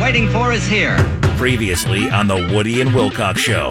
waiting for is here. Previously on the Woody and Wilcox Show.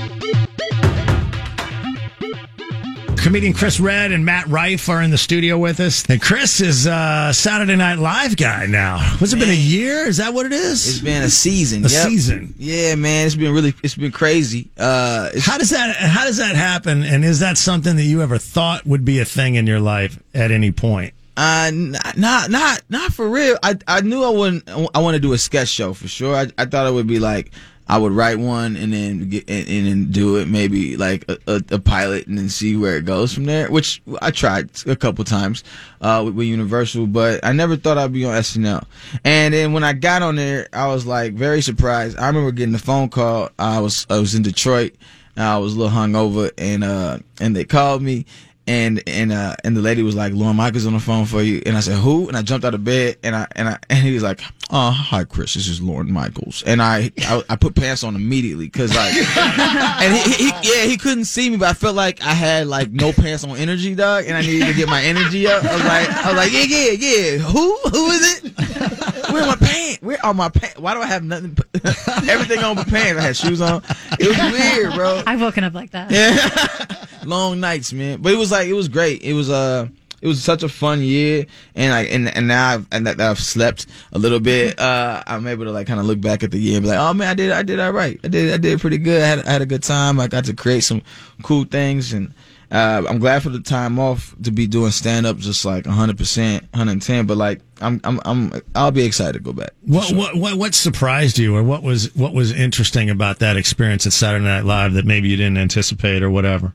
Comedian Chris Redd and Matt Rife are in the studio with us. And Chris is a Saturday Night Live guy now. Has it been a year? Is that what it is? It's been a season. A season. Yeah, man. It's been crazy. How does that happen? And is that something that you ever thought would be a thing in your life at any point? Not for real. I knew I want to do a sketch show for sure. I thought it would be like, I would write one and then and do it, maybe like a pilot, and then see where it goes from there, which I tried a couple times with Universal, but I never thought I'd be on SNL. And then when I got on there, I was like very surprised. I remember getting the phone call. I was in Detroit, and I was a little hungover, and they called me. And the lady was like, Lorne Michaels on the phone for you. And I said, who? And I jumped out of bed, and he was like, hi Chris, this is Lorne Michaels. And I put pants on immediately, cause like, and he couldn't see me, but I felt like I had like no pants on energy, dog, and I needed to get my energy up. I was like, yeah. Who is it? Where are my pants? Where are my pants? Why do I have nothing? Everything on my pants. I had shoes on. It was weird, bro. I've woken up like that. Yeah. Long nights, man. But it was great. It was such a fun year, and now that I've slept a little bit, I'm able to like kind of look back at the year and be like, oh man, I did all right. I did pretty good. I had a good time. I got to create some cool things, and I'm glad for the time off to be doing stand up, just like 100%, 110. But like I'll be excited to go back. What surprised you, or what was interesting about that experience at Saturday Night Live that maybe you didn't anticipate or whatever?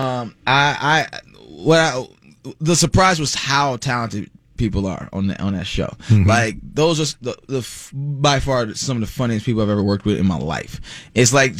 The surprise was how talented people are on that show. Mm-hmm. Like those are the by far some of the funniest people I've ever worked with in my life. It's like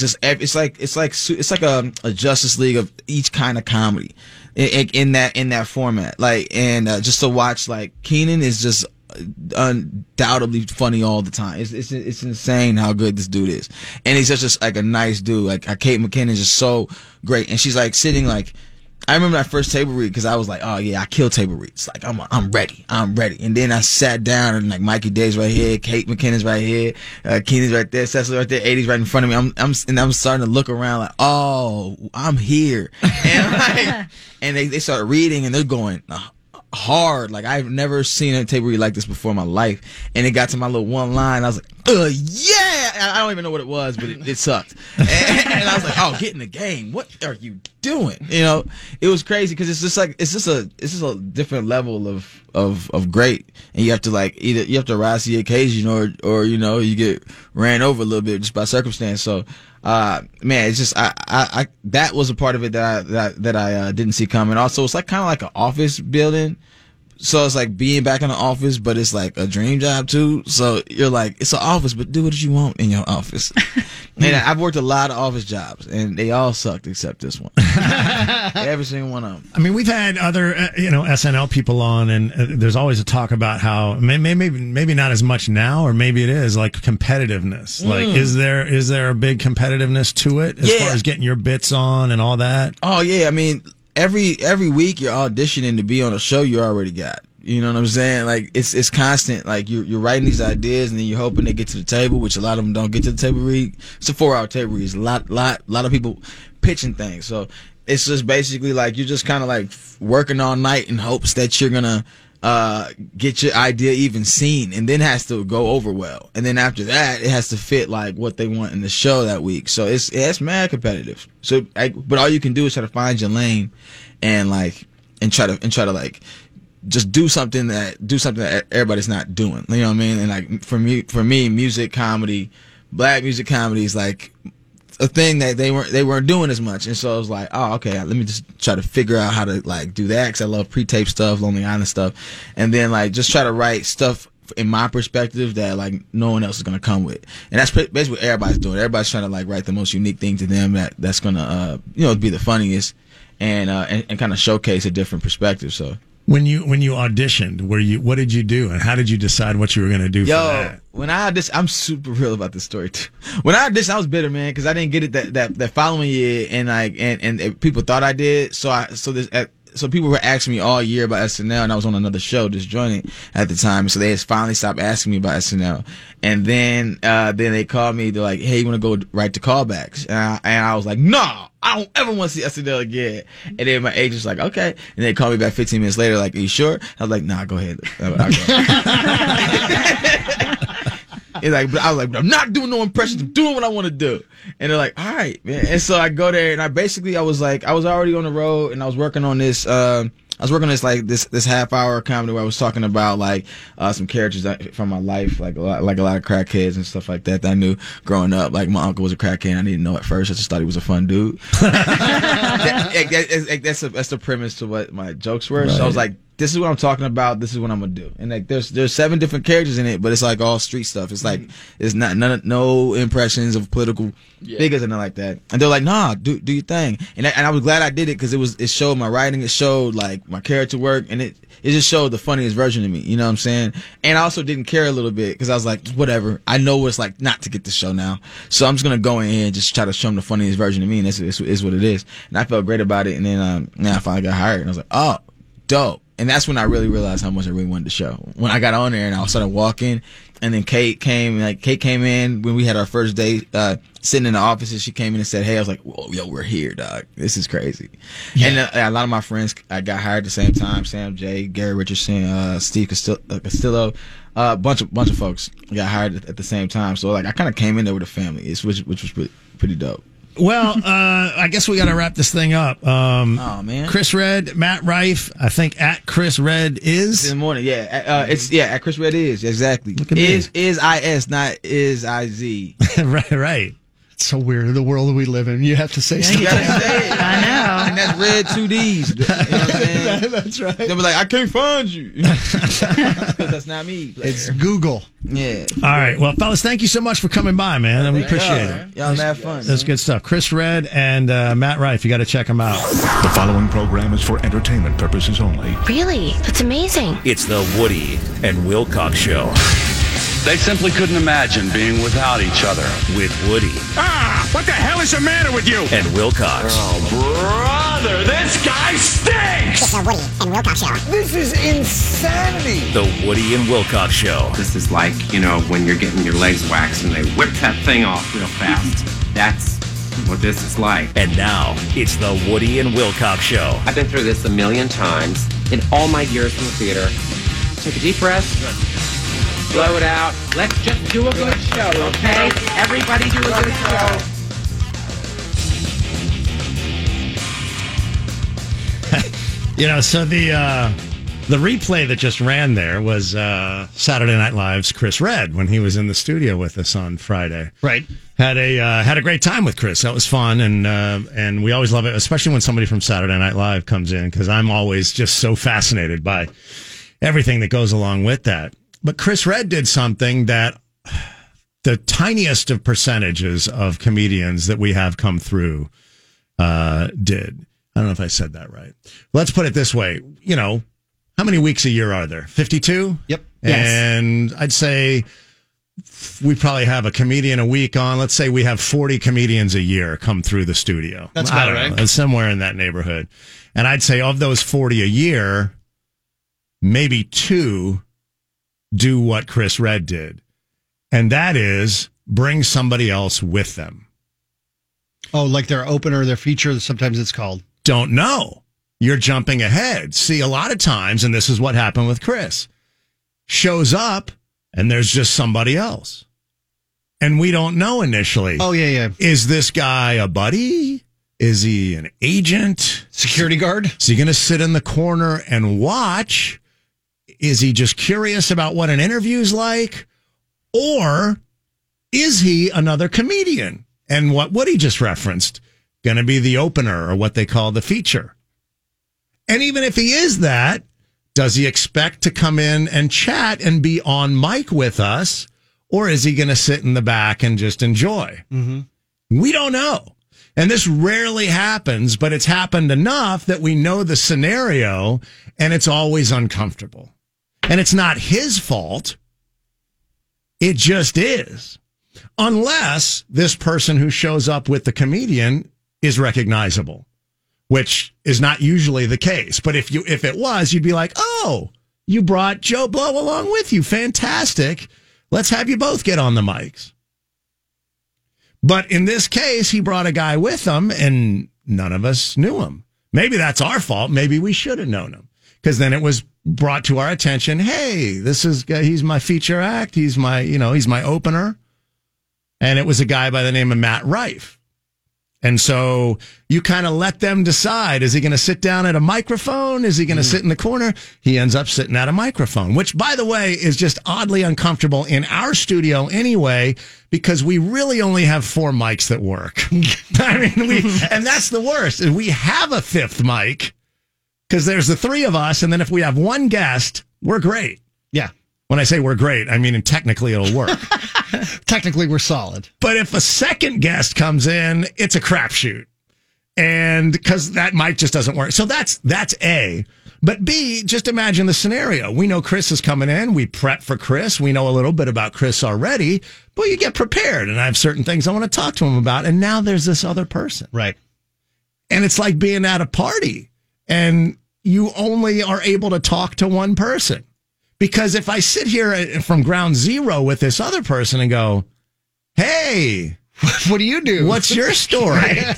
it's like a Justice League of each kind of comedy in that format. Like, and just to watch, like, Kenan is just undoubtedly funny all the time. It's insane how good this dude is, and he's just like a nice dude. Like Kate McKinnon is just so great, and she's like sitting like. I remember that first table read, because I was like, oh yeah, I kill table reads. Like I'm ready. And then I sat down, and like Mikey Day's right here, Kate McKinnon's right here, Keenan's right there, Cecily right there, 80's right in front of me. I'm starting to look around like, oh, I'm here, and like, and they started reading, and they're going hard. Like I've never seen a table read like this before in my life. And it got to my little one line. I was like, yeah. I don't even know what it was, but it sucked. And I was like, oh, get in the game. What are you doing? You know, it was crazy, because it's just a different level of great. And you have to like either you have to rise to the occasion, or you know, you get ran over a little bit just by circumstance. So man, it's just I that was a part of it that I didn't see coming. Also, it's like kind of like an office building, so it's like being back in the office, but it's like a dream job too. So you're like, it's an office, but do what you want in your office. And I've worked a lot of office jobs, and they all sucked except this one. Every single one of them. I mean, we've had other SNL people on, and there's always a talk about how maybe not as much now, or maybe it is, like competitiveness. Like, is there a big competitiveness to it as far as getting your bits on and all that? Oh yeah, I mean, every week you're auditioning to be on a show you already got. You know what I'm saying? Like it's constant. Like you're writing these ideas, and then you're hoping they get to the table, which a lot of them don't get to the table read. It's a 4-hour table read. It's a lot of people pitching things. So it's just basically like you're just kind of like working all night in hopes that you're gonna get your idea even seen, and then it has to go over well. And then after that, it has to fit like what they want in the show that week. So it's mad competitive. So but all you can do is try to find your lane, and try to like just do something that everybody's not doing. You know what I mean? And like for me, music comedy, black music comedy is like a thing that they weren't doing as much. And so I was like, oh, okay, let me just try to figure out how to like do that, because I love pre-tape stuff, Lonely Island stuff, and then like just try to write stuff in my perspective that like no one else is gonna come with. And that's basically what everybody's doing. Everybody's trying to like write the most unique thing to them that's gonna be the funniest, and kind of showcase a different perspective. So when you auditioned, what did you do, and how did you decide what you were going to do for that? When I auditioned, I'm super real about this story too. When I auditioned, I was bitter, man, because I didn't get it that following year, and people thought I did. So so people were asking me all year about SNL, and I was on another show just joining at the time. So they finally stopped asking me about SNL. And then they called me. They're like, "Hey, you want to go write the callbacks?" And I was like, "No, I don't ever want to see SNL again." And then my agent's like, "Okay." And they called me back 15 minutes later, like, "Are you sure?" I was like, "Nah, go ahead." I'll go. It's like, but I was like, "I'm not doing no impressions. I'm doing what I want to do." And they're like, "All right, man." And so I go there, and I was already on the road, and I was working on this. This half hour comedy where I was talking about like some characters from my life, like a lot of crackheads and stuff like that I knew growing up. Like my uncle was a crackhead. I didn't know at first. I just thought he was a fun dude. That's the premise to what my jokes were. Right. So I was like, this is what I'm talking about. This is what I'm gonna do. And like, there's 7 different characters in it, but it's like all street stuff. It's like it's not no impressions of political figures and nothing like that. And they're like, "Nah, do your thing." And I was glad I did it because it showed my writing. It showed like my character work, and it just showed the funniest version of me. You know what I'm saying? And I also didn't care a little bit because I was like, whatever. I know what it's like not to get the show now, so I'm just gonna go in here and just try to show them the funniest version of me, and it's what it is. And I felt great about it. And then I finally got hired, and I was like, oh, dope. And that's when I really realized how much I really wanted the show. When I got on there and I started walking, and then Kate came in when we had our first day, sitting in the offices. She came in and said, "Hey," I was like, "Whoa, yo, we're here, dog. This is crazy." Yeah. And a lot of my friends I got hired at the same time. Sam J, Gary Richardson, Steve Castillo, a bunch of folks got hired at the same time. So like I kind of came in there with a family, which was pretty dope. Well, I guess we got to wrap this thing up. Oh man, Chris Redd, Matt Rife. I think at Chris Redd is in the morning. Yeah, at Chris Redd is exactly. Is IS, not is IZ. right. It's so weird the world we live in. You have to say stuff. You gotta say it. I know. And that's Red 2 Ds. You know what I'm saying? That's right. They'll be like, "I can't find you." Because that's not me. Player. It's Google. Yeah. All right. Well, fellas, thank you so much for coming by, man. And we appreciate it. Y'all have fun. That's good stuff. Chris Redd and Matt Rife. You got to check them out. The following program is for entertainment purposes only. Really? That's amazing. It's the Woody and Wilcox Show. They simply couldn't imagine being without each other. With Woody. What the hell is the matter with you? And Wilcox. Oh, brother, this guy stinks! It's the Woody and Wilcox Show. This is insanity! The Woody and Wilcox Show. This is like, when you're getting your legs waxed and they whip that thing off real fast. That's what this is like. And now, it's the Woody and Wilcox Show. I've been through this 1,000,000 times in all my years in the theater. Take a deep breath. Blow it out. Let's just do a good show, okay? Everybody do a good show. So the replay that just ran there was Saturday Night Live's Chris Redd when he was in the studio with us on Friday. Right. Had a great time with Chris. That was fun, and we always love it, especially when somebody from Saturday Night Live comes in, because I'm always just so fascinated by everything that goes along with that. But Chris Redd did something that the tiniest of percentages of comedians that we have come through did. I don't know if I said that right. Let's put it this way. How many weeks a year are there? 52? Yep. And I'd say we probably have a comedian a week on. Let's say we have 40 comedians a year come through the studio. That's about right. Know, somewhere in that neighborhood. And I'd say of those 40 a year, maybe 2 do what Chris Redd did. And that is bring somebody else with them. Oh, like their opener, their feature, sometimes it's called. Don't know. You're jumping ahead. See, a lot of times, and this is what happened with Chris, shows up and there's just somebody else. And we don't know initially. Oh, yeah. Is this guy a buddy? Is he an agent? Security guard? Is he going to sit in the corner and watch? Is he just curious about what an interview's like? Or is he another comedian? And what Woody just referenced, going to be the opener or what they call the feature. And even if he is that, does he expect to come in and chat and be on mic with us? Or is he going to sit in the back and just enjoy? Mm-hmm. We don't know. And this rarely happens, but it's happened enough that we know the scenario and it's always uncomfortable. And it's not his fault. It just is. Unless this person who shows up with the comedian is recognizable. which is not usually the case. But if it was, you'd be like, oh, you brought Joe Blow along with you. Fantastic. Let's have you both get on the mics. But in this case, he brought a guy with him and none of us knew him. Maybe that's our fault. Maybe we should have known him, because then it was brought to our attention. Hey, he's my feature act. He's my opener. And it was a guy by the name of Matt Rife. And so you kind of let them decide. Is he going to sit down at a microphone? Is he going to sit in the corner? He ends up sitting at a microphone, which, by the way, is just oddly uncomfortable in our studio anyway, because we really only have 4 mics that work. I mean, and that's the worst. We have a 5th mic because there's the 3 of us. And then if we have one guest, we're great. Yeah. When I say we're great, I mean, technically it'll work. Technically, we're solid. But if a second guest comes in, it's a crapshoot. And because that mic just doesn't work. So that's A. But B, just imagine the scenario. We know Chris is coming in. We prep for Chris. We know a little bit about Chris already. But you get prepared. And I have certain things I want to talk to him about. And now there's this other person. Right. And it's like being at a party. And you only are able to talk to one person. Because if I sit here from ground zero with this other person and go, hey, what do you do? What's your story?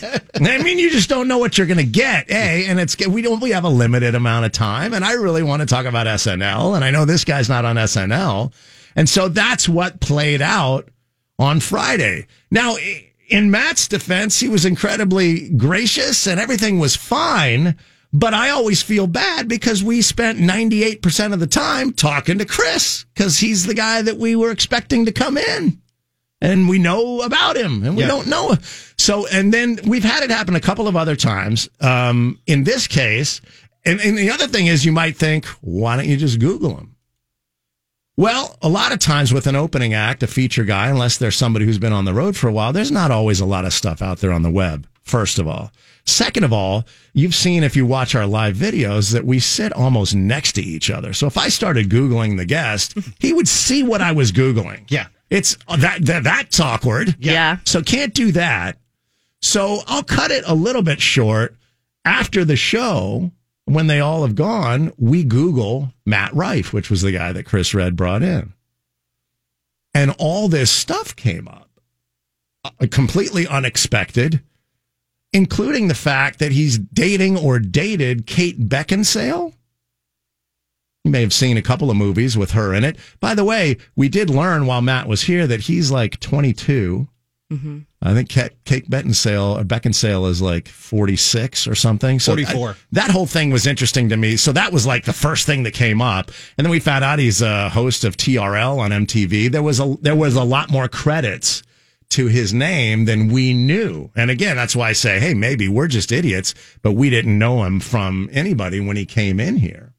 I mean, you just don't know what you're going to get. And we have a limited amount of time. And I really want to talk about SNL. And I know this guy's not on SNL. And so that's what played out on Friday. Now, in Matt's defense, he was incredibly gracious and everything was fine. But I always feel bad because we spent 98% of the time talking to Chris because he's the guy that we were expecting to come in. And we know about him and we don't know. So, and then we've had it happen a couple of other times. In this case, and the other thing is you might think, why don't you just Google him? Well, a lot of times with an opening act, a feature guy, unless there's somebody who's been on the road for a while, there's not always a lot of stuff out there on the web, first of all. Second of all, you've seen, if you watch our live videos, that we sit almost next to each other. So if I started Googling the guest, he would see what I was Googling. Yeah. It's that's awkward. Yeah. So can't do that. So I'll cut it a little bit short. After the show, when they all have gone, we Google Matt Rife, which was the guy that Chris Redd brought in. And all this stuff came up. Completely unexpected. Including the fact that he's dating or dated Kate Beckinsale. You may have seen a couple of movies with her in it. By the way, we did learn while Matt was here that he's like 22. Mm-hmm. I think Kate Beckinsale is like 46 or something. So 44. That whole thing was interesting to me. So that was like the first thing that came up. And then we found out he's a host of TRL on MTV. There was a lot more credits to his name than we knew. And again, that's why I say, hey, maybe we're just idiots, but we didn't know him from anybody when he came in here.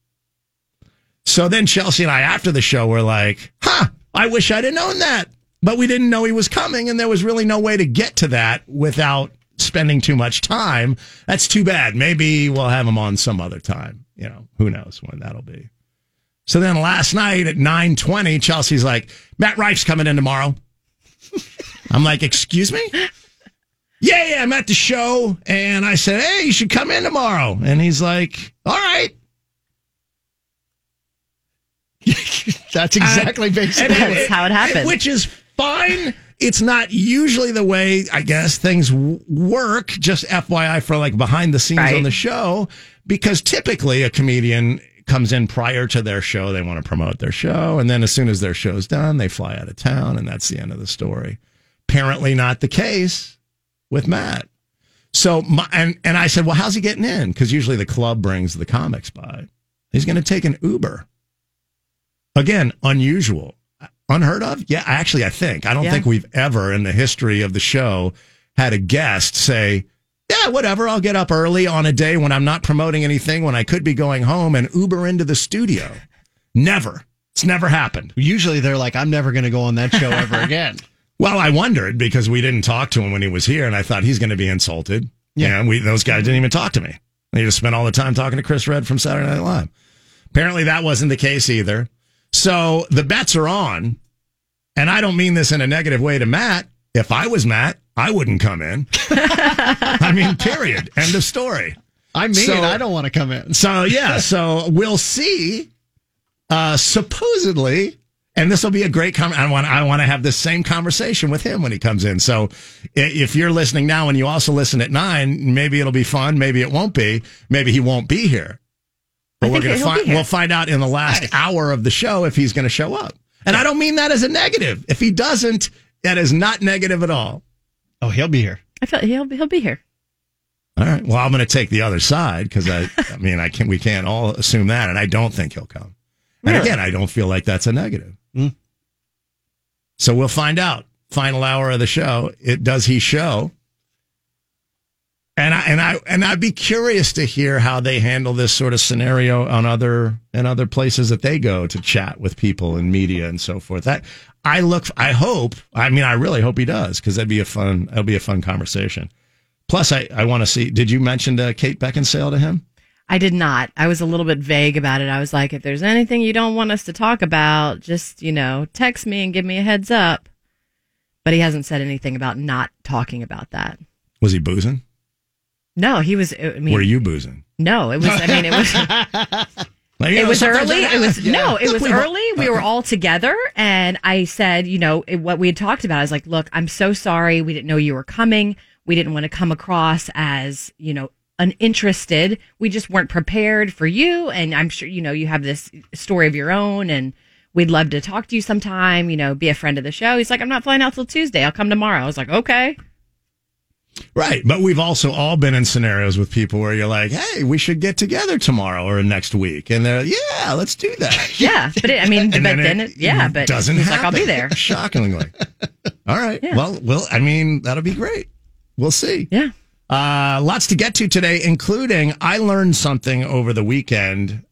So then Chelsea and I, after the show, were like, I wish I'd have known that. But we didn't know he was coming, and there was really no way to get to that without spending too much time. That's too bad. Maybe we'll have him on some other time. You know, who knows when that'll be. So then last night at 9:20, Chelsea's like, Matt Rife's coming in tomorrow. I'm like, excuse me? Yeah, I'm at the show. And I said, hey, you should come in tomorrow. And he's like, all right. That's exactly basically That's how it happened. Which is fine. It's not usually the way, I guess, things work. Just FYI for like behind the scenes on the show. Because typically a comedian comes in prior to their show. They want to promote their show. And then as soon as their show's done, they fly out of town. And that's the end of the story. Apparently not the case with Matt. So, and I said, well, how's he getting in? Because usually the club brings the comics by. He's going to take an Uber. Again, unusual. Unheard of? Yeah, actually, I don't think we've ever in the history of the show had a guest say, yeah, whatever, I'll get up early on a day when I'm not promoting anything, when I could be going home, and Uber into the studio. Never. It's never happened. Usually they're like, I'm never going to go on that show ever again. Well, I wondered because we didn't talk to him when he was here, and I thought he's going to be insulted. Yeah, and those guys didn't even talk to me. They just spent all the time talking to Chris Redd from Saturday Night Live. Apparently that wasn't the case either. So the bets are on, and I don't mean this in a negative way to Matt. If I was Matt, I wouldn't come in. I mean, period. End of story. I mean, So- I don't want to come in. So so we'll see. Supposedly, and this will be a great I want to have this same conversation with him when he comes in. So if you're listening now and you also listen at 9, maybe it'll be fun. Maybe it won't be. Maybe he won't be here. But we'll find out in the last hour of the show if he's going to show up. And I don't mean that as a negative. If he doesn't, that is not negative at all. Oh, he'll be here. I feel he'll be here. All right. Well, I'm going to take the other side because we can't all assume that, and I don't think he'll come. And Really? again, I don't feel like that's a negative. So we'll find out. Final hour of the show. Does he show? And I'd be curious to hear how they handle this sort of scenario in other places that they go to chat with people and media and so forth. I really hope he does, because it'll be a fun conversation. Plus, I want to see. Did you mention Kate Beckinsale to him? I did not. I was a little bit vague about it. I was like, if there's anything you don't want us to talk about, just, text me and give me a heads up. But he hasn't said anything about not talking about that. Was he boozing? No, he was. Were you boozing? No, it was. It was. It was early. It was early. We were all together, and I said, what we had talked about. I was like, look, I'm so sorry. We didn't know you were coming. We didn't want to come across as, uninterested. We just weren't prepared for you. And I'm sure, you have this story of your own, and we'd love to talk to you sometime, be a friend of the show. He's like, I'm not flying out till Tuesday. I'll come tomorrow. I was like, okay. Right. But we've also all been in scenarios with people where you're like, hey, we should get together tomorrow or next week. And they're, yeah, let's do that. Yeah. But but doesn't he's happen. like, I'll be there. Shockingly. All right. Yeah. Well, that'll be great. We'll see. Yeah. Lots to get to today, including I learned something over the weekend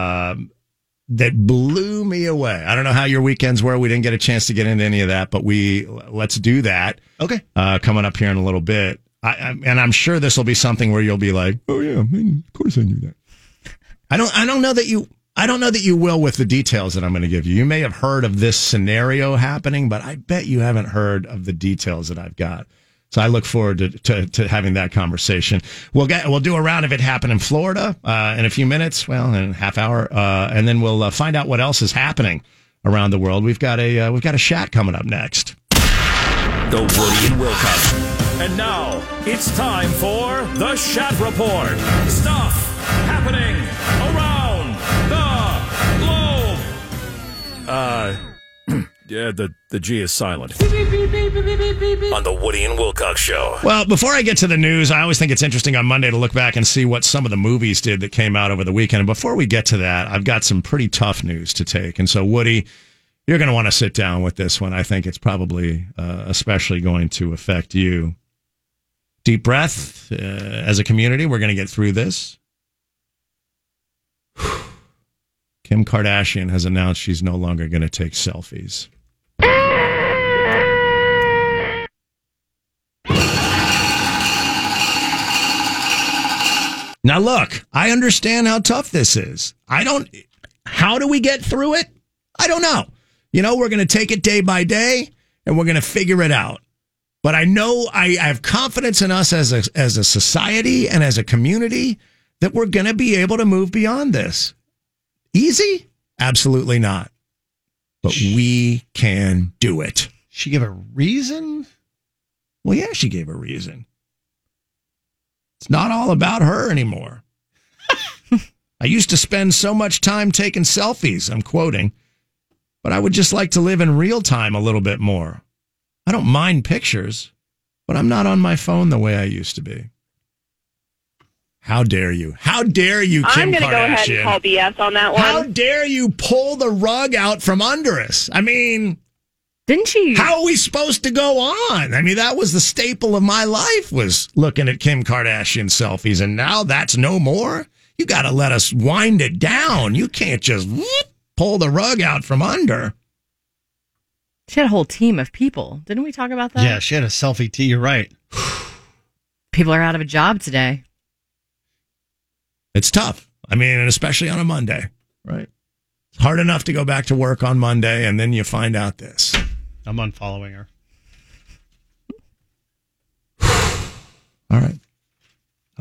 that blew me away. I don't know how your weekends were. We didn't get a chance to get into any of that, but let's do that. Okay. Coming up here in a little bit. And I'm sure this will be something where you'll be like, oh yeah, of course I knew that. I don't know that you will with the details that I'm going to give you. You may have heard of this scenario happening, but I bet you haven't heard of the details that I've got. So I look forward to having that conversation. We'll do a round of it happen in Florida in a few minutes, in a half hour, and then we'll find out what else is happening around the world. We've got a chat coming up next. The Woody and Wilcox. And now it's time for the Shat Report. Stuff happening around the globe. Yeah, the G is silent. On the Woody and Wilcox Show. Well, before I get to the news, I always think it's interesting on Monday to look back and see what some of the movies did that came out over the weekend. And before we get to that, I've got some pretty tough news to take. And so, Woody, you're going to want to sit down with this one. I think it's probably especially going to affect you. Deep breath. As a community, we're going to get through this. Kim Kardashian has announced she's no longer going to take selfies. Now, look, I understand how tough this is. How do we get through it? I don't know. We're going to take it day by day and we're going to figure it out. But I know I have confidence in us as a society and as a community that we're going to be able to move beyond this. Easy? Absolutely not. But we can do it. She gave a reason? Well, yeah, she gave a reason. It's not all about her anymore. I used to spend so much time taking selfies, I'm quoting, but I would just like to live in real time a little bit more. I don't mind pictures, but I'm not on my phone the way I used to be. How dare you? How dare you, Kim Kardashian? I'm going to go ahead and call BS on that one. How dare you pull the rug out from under us? I mean, didn't she? How are we supposed to go on? I mean, that was the staple of my life, was looking at Kim Kardashian selfies, and now that's no more? You got to let us wind it down. You can't just pull the rug out from under. She had a whole team of people. Didn't we talk about that? Yeah, she had a selfie tee. You're right. People are out of a job today. It's tough. I mean, and especially on a Monday, right? It's hard enough to go back to work on Monday, and then you find out this. I'm unfollowing her. All right.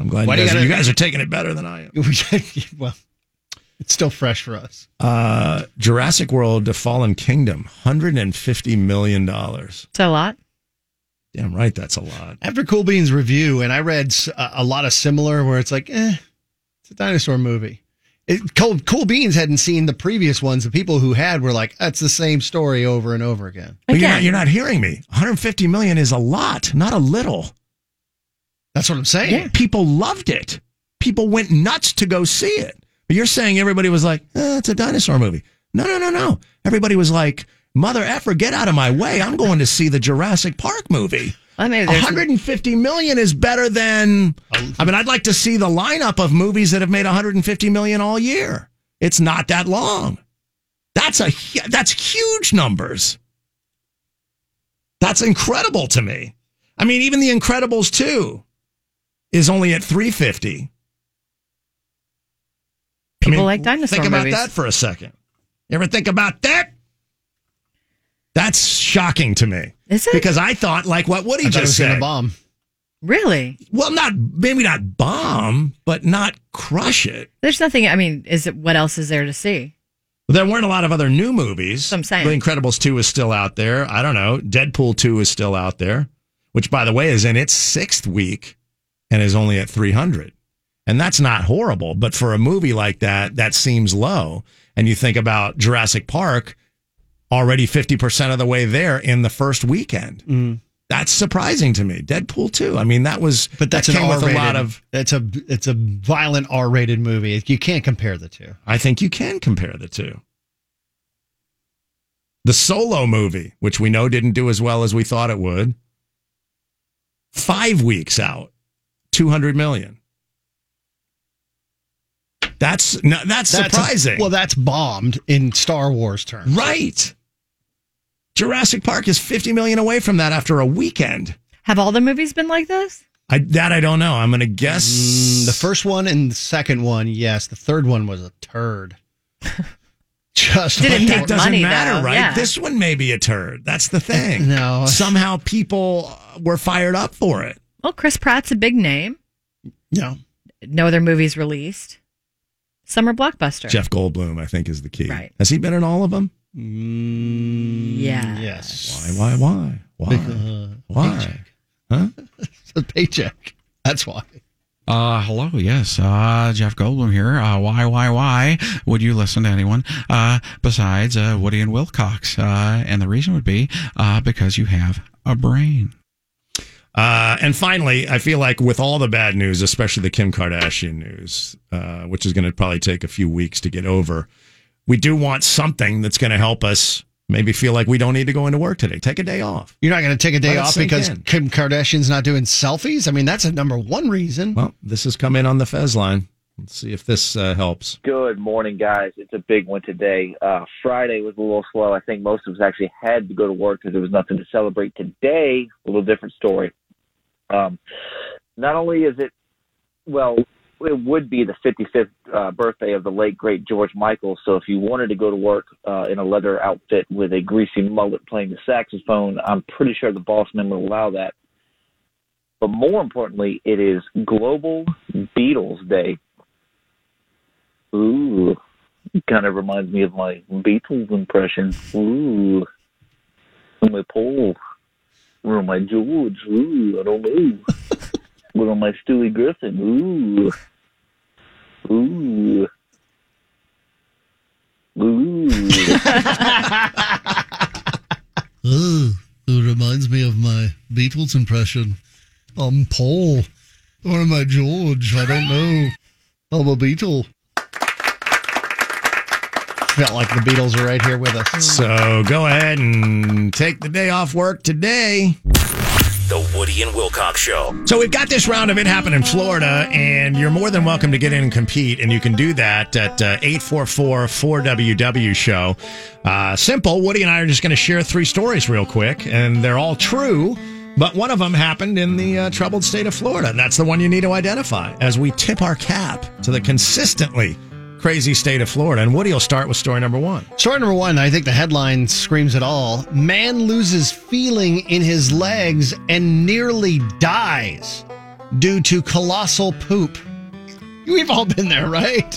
I'm glad you guys are taking it better than I am. Well, it's still fresh for us. Jurassic World: The Fallen Kingdom, $150 million. It's a lot. Damn right, that's a lot. After Cool Beans review, and I read a lot of similar where it's like, it's a dinosaur movie. Cool Beans hadn't seen the previous ones. The people who had were like, that's the same story over and over again. But you're not hearing me. $150 million is a lot, not a little. That's what I'm saying. Yeah, people loved it. People went nuts to go see it. But you're saying everybody was like, it's a dinosaur movie. No. Everybody was like, mother effer, get out of my way. I'm going to see the Jurassic Park movie. Well, $150 million is better than... I'd like to see the lineup of movies that have made $150 million all year. It's not that long. That's huge numbers. That's incredible to me. I mean, even The Incredibles 2 is only at $350. People like dinosaur movies. Think about movies. that for a second. You ever think about that? That's shocking to me. Is it? Because I thought, like what Woody just said. Gonna bomb. Really? Well, maybe not bomb, but not crush it. There's nothing, what else is there to see? There weren't a lot of other new movies. That's what I'm saying. The Incredibles 2 is still out there. I don't know. Deadpool 2 is still out there, which, by the way, is in its 6th week and is only at 300. And that's not horrible, but for a movie like that, that seems low. And you think about Jurassic Park, already 50% of the way there in the first weekend. Mm. That's surprising to me. Deadpool 2. That came with a lot of. It's a violent R-rated movie. You can't compare the two. I think you can compare the two. The Solo movie, which we know didn't do as well as we thought it would, 5 weeks out, $200 million. That's surprising. That's bombed in Star Wars terms. Right. Jurassic Park is $50 million away from that after a weekend. Have all the movies been like this? I don't know. I'm going to guess. The first one and the second one, yes. The third one was a turd. Just didn't make doesn't money, matter, though. right? Yeah. This one may be a turd. That's the thing. No. Somehow people were fired up for it. Well, Chris Pratt's a big name. No. No other movies released. Summer blockbuster. Jeff Goldblum, I think, is the key. Right. Has he been in all of them? Yeah. Yes. Why? Why? Paycheck. Huh? It's a paycheck. That's why. Hello, yes. Jeff Goldblum here. Why would you listen to anyone besides Woody and Wilcox? And the reason would be because you have a brain. And finally, I feel like with all the bad news, especially the Kim Kardashian news, which is going to probably take a few weeks to get over, we do want something that's going to help us maybe feel like we don't need to go into work today. Take a day off. You're not going to take a day off because in. Kim Kardashian's not doing selfies? I mean, that's a number one reason. Well, this has come in on the Fez line. Let's see if this helps. Good morning, guys. It's a big one today. Friday was a little slow. I think most of us actually had to go to work because there was nothing to celebrate. Today, a little different story. Not only is it, it would be the 55th birthday of the late, great George Michael. So if you wanted to go to work in a leather outfit with a greasy mullet playing the saxophone, I'm pretty sure the boss man would allow that. But more importantly, it is Global Beatles Day. Ooh, kind of reminds me of my Beatles impression. Ooh, my Paul. Where am I, George? Ooh, I don't know. Where am I, Stewie Griffin? Ooh. Ooh. Ooh. Ooh, it reminds me of my Beatles impression. I'm Paul. Where am I, George? I don't know. I'm a Beatle. Felt like the Beatles are right here with us. So go ahead and take the day off work today. The Woody and Wilcox Show. So we've got this round of It Happened in Florida, and you're more than welcome to get in and compete, and you can do that at 844-4WW-SHOW. Simple. Woody and I are just going to share 3 stories real quick, and they're all true, but one of them happened in the troubled state of Florida, and that's the one you need to identify as we tip our cap to the consistently crazy state of Florida. And Woody will start with story number 1. Story number 1, I think the headline screams it all. Man loses feeling in his legs and nearly dies due to colossal poop. We've all been there, right?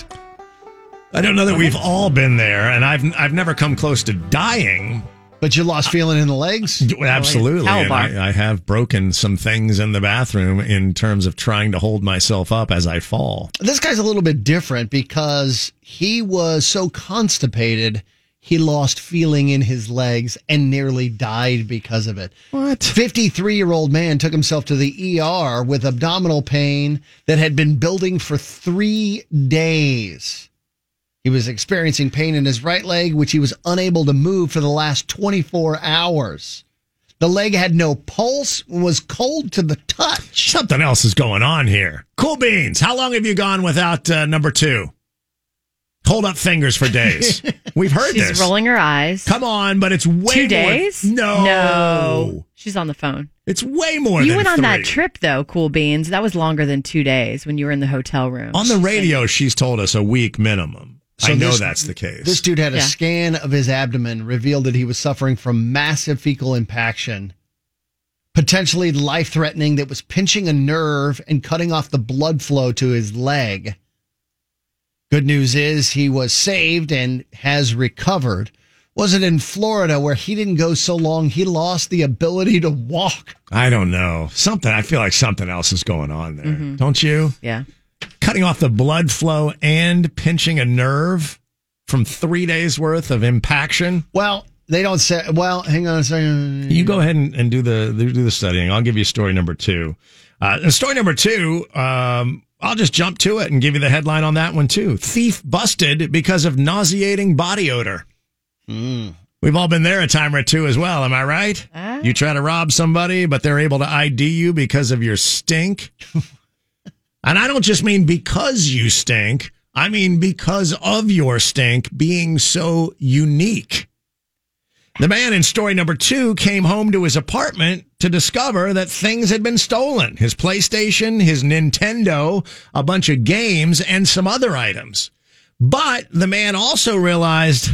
I don't know that we've all been there, and I've never come close to dying. But you lost feeling in the legs? Absolutely. And I have broken some things in the bathroom in terms of trying to hold myself up as I fall. This guy's a little bit different because he was so constipated, he lost feeling in his legs and nearly died because of it. What? 53-year-old man took himself to the ER with abdominal pain that had been building for 3 days. He was experiencing pain in his right leg, which he was unable to move for the last 24 hours. The leg had no pulse and was cold to the touch. Something else is going on here. Cool Beans, how long have you gone without number 2? Hold up fingers for days. We've heard She's this. She's rolling her eyes. Come on, but it's way 2 days? No. She's on the phone. It's way more you than 3. You went on that trip, though, Cool Beans. That was longer than 2 days when you were in the hotel room. On the radio, she's told us a week minimum. So I know that's the case. This dude had a scan of his abdomen, revealed that he was suffering from massive fecal impaction, potentially life-threatening, that was pinching a nerve and cutting off the blood flow to his leg. Good news is he was saved and has recovered. Was it in Florida where he didn't go so long he lost the ability to walk? I don't know. I feel like something else is going on there. Mm-hmm. Don't you? Yeah. Cutting off the blood flow and pinching a nerve from 3 days worth of impaction. Well, they don't say. Well, hang on a second. You go ahead and do the studying. I'll give you story number 2. Story number 2. I'll just jump to it and give you the headline on that one too. Thief busted because of nauseating body odor. We've all been there a time or two as well. Am I right? You try to rob somebody, but they're able to ID you because of your stink. And I don't just mean because you stink. I mean because of your stink being so unique. The man in story number 2 came home to his apartment to discover that things had been stolen. His PlayStation, his Nintendo, a bunch of games, and some other items. But the man also realized,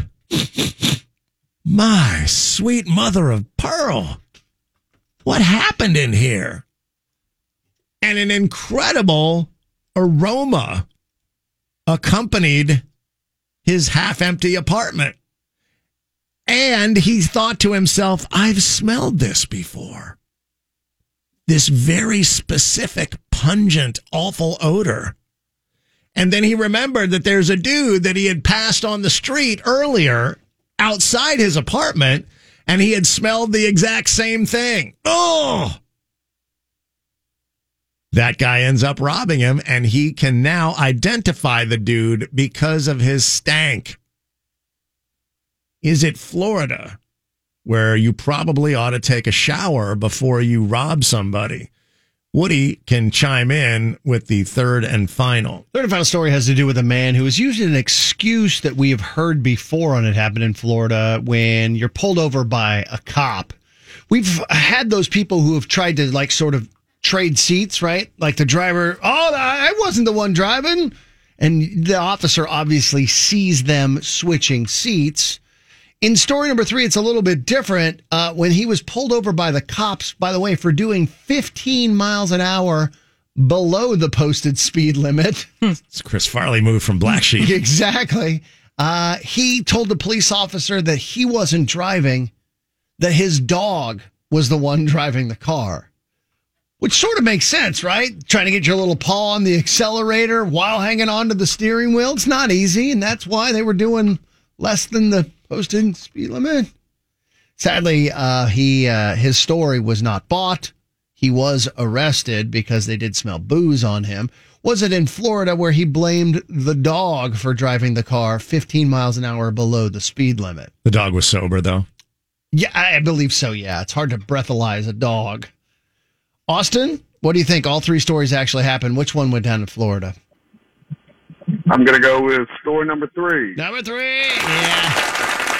my sweet mother of pearl, what happened in here? And an incredible aroma accompanied his half-empty apartment. And he thought to himself, I've smelled this before. This very specific, pungent, awful odor. And then he remembered that there's a dude that he had passed on the street earlier outside his apartment, and he had smelled the exact same thing. Oh! That guy ends up robbing him, and he can now identify the dude because of his stank. Is it Florida, where you probably ought to take a shower before you rob somebody? Woody can chime in with the third and final. Third and final story has to do with a man who is using an excuse that we have heard before on It Happened in Florida when you're pulled over by a cop. We've had those people who have tried to sort of trade seats, right? Like the driver, I wasn't the one driving. And the officer obviously sees them switching seats. In story number 3, it's a little bit different. When he was pulled over by the cops, by the way, for doing 15 miles an hour below the posted speed limit. It's Chris Farley moved from Black Sheep. Exactly. He told the police officer that he wasn't driving, that his dog was the one driving the car. Which sort of makes sense, right? Trying to get your little paw on the accelerator while hanging onto the steering wheel. It's not easy, and that's why they were doing less than the posted speed limit. Sadly, his story was not bought. He was arrested because they did smell booze on him. Was it in Florida where he blamed the dog for driving the car 15 miles an hour below the speed limit? The dog was sober, though. Yeah, I believe so, yeah. It's hard to breathalyze a dog. Austin, what do you think? All 3 stories actually happened. Which one went down in Florida? I'm going to go with story number 3. Number 3, yeah.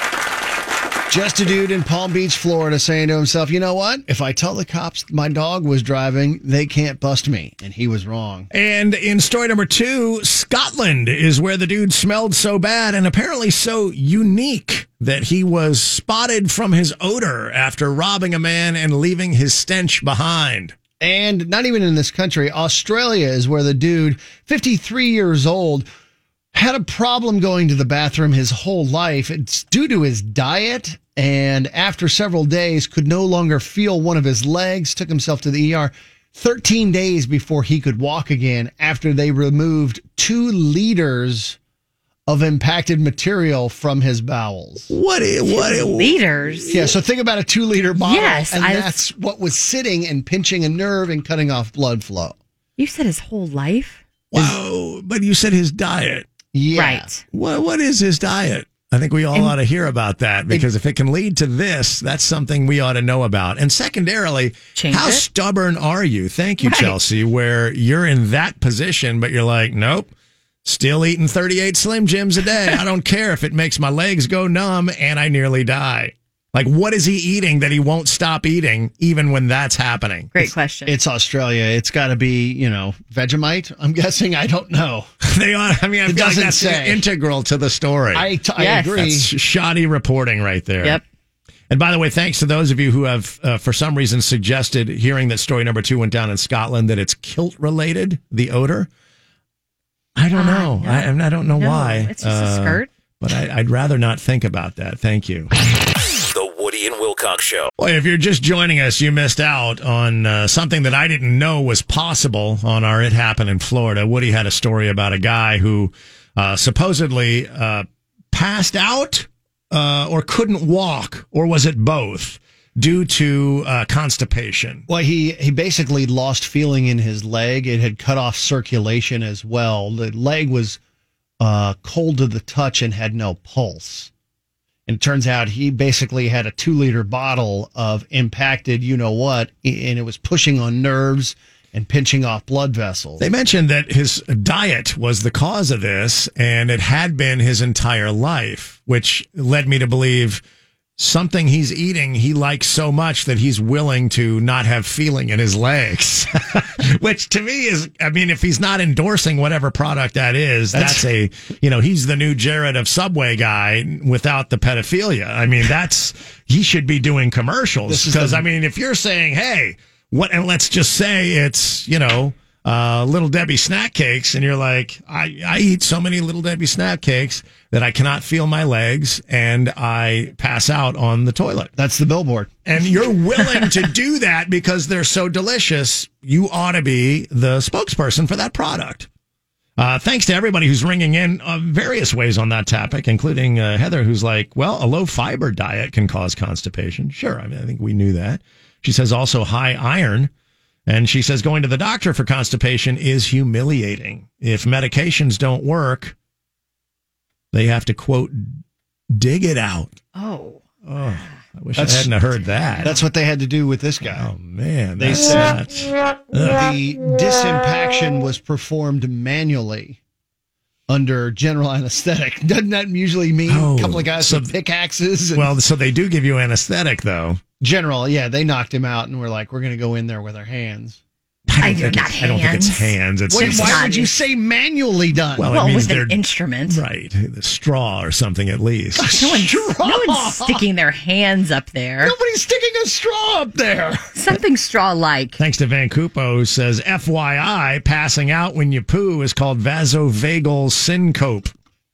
Just a dude in Palm Beach, Florida, saying to himself, you know what? If I tell the cops my dog was driving, they can't bust me. And he was wrong. And in story number 2, Scotland is where the dude smelled so bad and apparently so unique that he was spotted from his odor after robbing a man and leaving his stench behind. And not even in this country, Australia is where the dude, 53 years old, had a problem going to the bathroom his whole life. It's due to his diet. And after several days, could no longer feel one of his legs, took himself to the ER 13 days before he could walk again after they removed 2 liters of impacted material from his bowels. What liters? Yeah, so think about a 2-liter bottle. Yes, and that's what was sitting and pinching a nerve and cutting off blood flow. You said his whole life? Wow, but you said his diet. Yeah. Right. What is his diet? I think we all ought to hear about that, because if it can lead to this, that's something we ought to know about. And secondarily, how stubborn are you? Thank you, Chelsea, where you're in that position, but you're like, nope, still eating 38 Slim Jims a day. I don't care if it makes my legs go numb and I nearly die. Like, what is he eating that he won't stop eating even when that's happening? Great question. It's Australia. It's got to be, Vegemite, I'm guessing. I don't know. They are. I mean, I feel like that's integral to the story. I agree. That's shoddy reporting right there. Yep. And by the way, thanks to those of you who have, for some reason, suggested, hearing that story number 2 went down in Scotland, that it's kilt related, the odor. I don't know. No. I don't know why. It's just a skirt. But I'd rather not think about that. Thank you. The Woody and Wilcox Show. Boy, if you're just joining us, you missed out on something that I didn't know was possible on our It Happened in Florida. Woody had a story about a guy who supposedly passed out or couldn't walk, or was it both, due to constipation? Well, he basically lost feeling in his leg. It had cut off circulation as well. The leg was cold to the touch and had no pulse. And it turns out he basically had a 2-liter bottle of impacted you-know-what, and it was pushing on nerves and pinching off blood vessels. They mentioned that his diet was the cause of this, and it had been his entire life, which led me to believe something he's eating he likes so much that he's willing to not have feeling in his legs. Which to me is, I mean, if he's not endorsing whatever product that is, that's he's the new Jared of Subway guy without the pedophilia. I mean, he should be doing commercials. Because, I mean, if you're saying, hey, and let's just say it's, Little Debbie snack cakes, and you're like, I eat so many Little Debbie snack cakes that I cannot feel my legs and I pass out on the toilet. That's the billboard. And you're willing to do that because they're so delicious. You ought to be the spokesperson for that product. Thanks to everybody who's ringing in various ways on that topic, including Heather, who's like, well, a low fiber diet can cause constipation. Sure. I mean, I think we knew that. She says also high iron. And she says going to the doctor for constipation is humiliating. If medications don't work, they have to, quote, dig it out. Oh. I wish I hadn't heard that. That's what they had to do with this guy. Oh, man. They said the disimpaction was performed manually under general anesthetic. Doesn't that usually mean a couple of guys with pickaxes? Well, so they do give you anesthetic, though. General, yeah, they knocked him out, and we're like, we're going to go in there with our hands. I don't think it's hands. Why would you say manually done? Well, with an instrument. Right. The straw or something at least. No one's sticking their hands up there. Nobody's sticking a straw up there. Something straw-like. Thanks to Van Cupo, who says, FYI, passing out when you poo is called vasovagal syncope.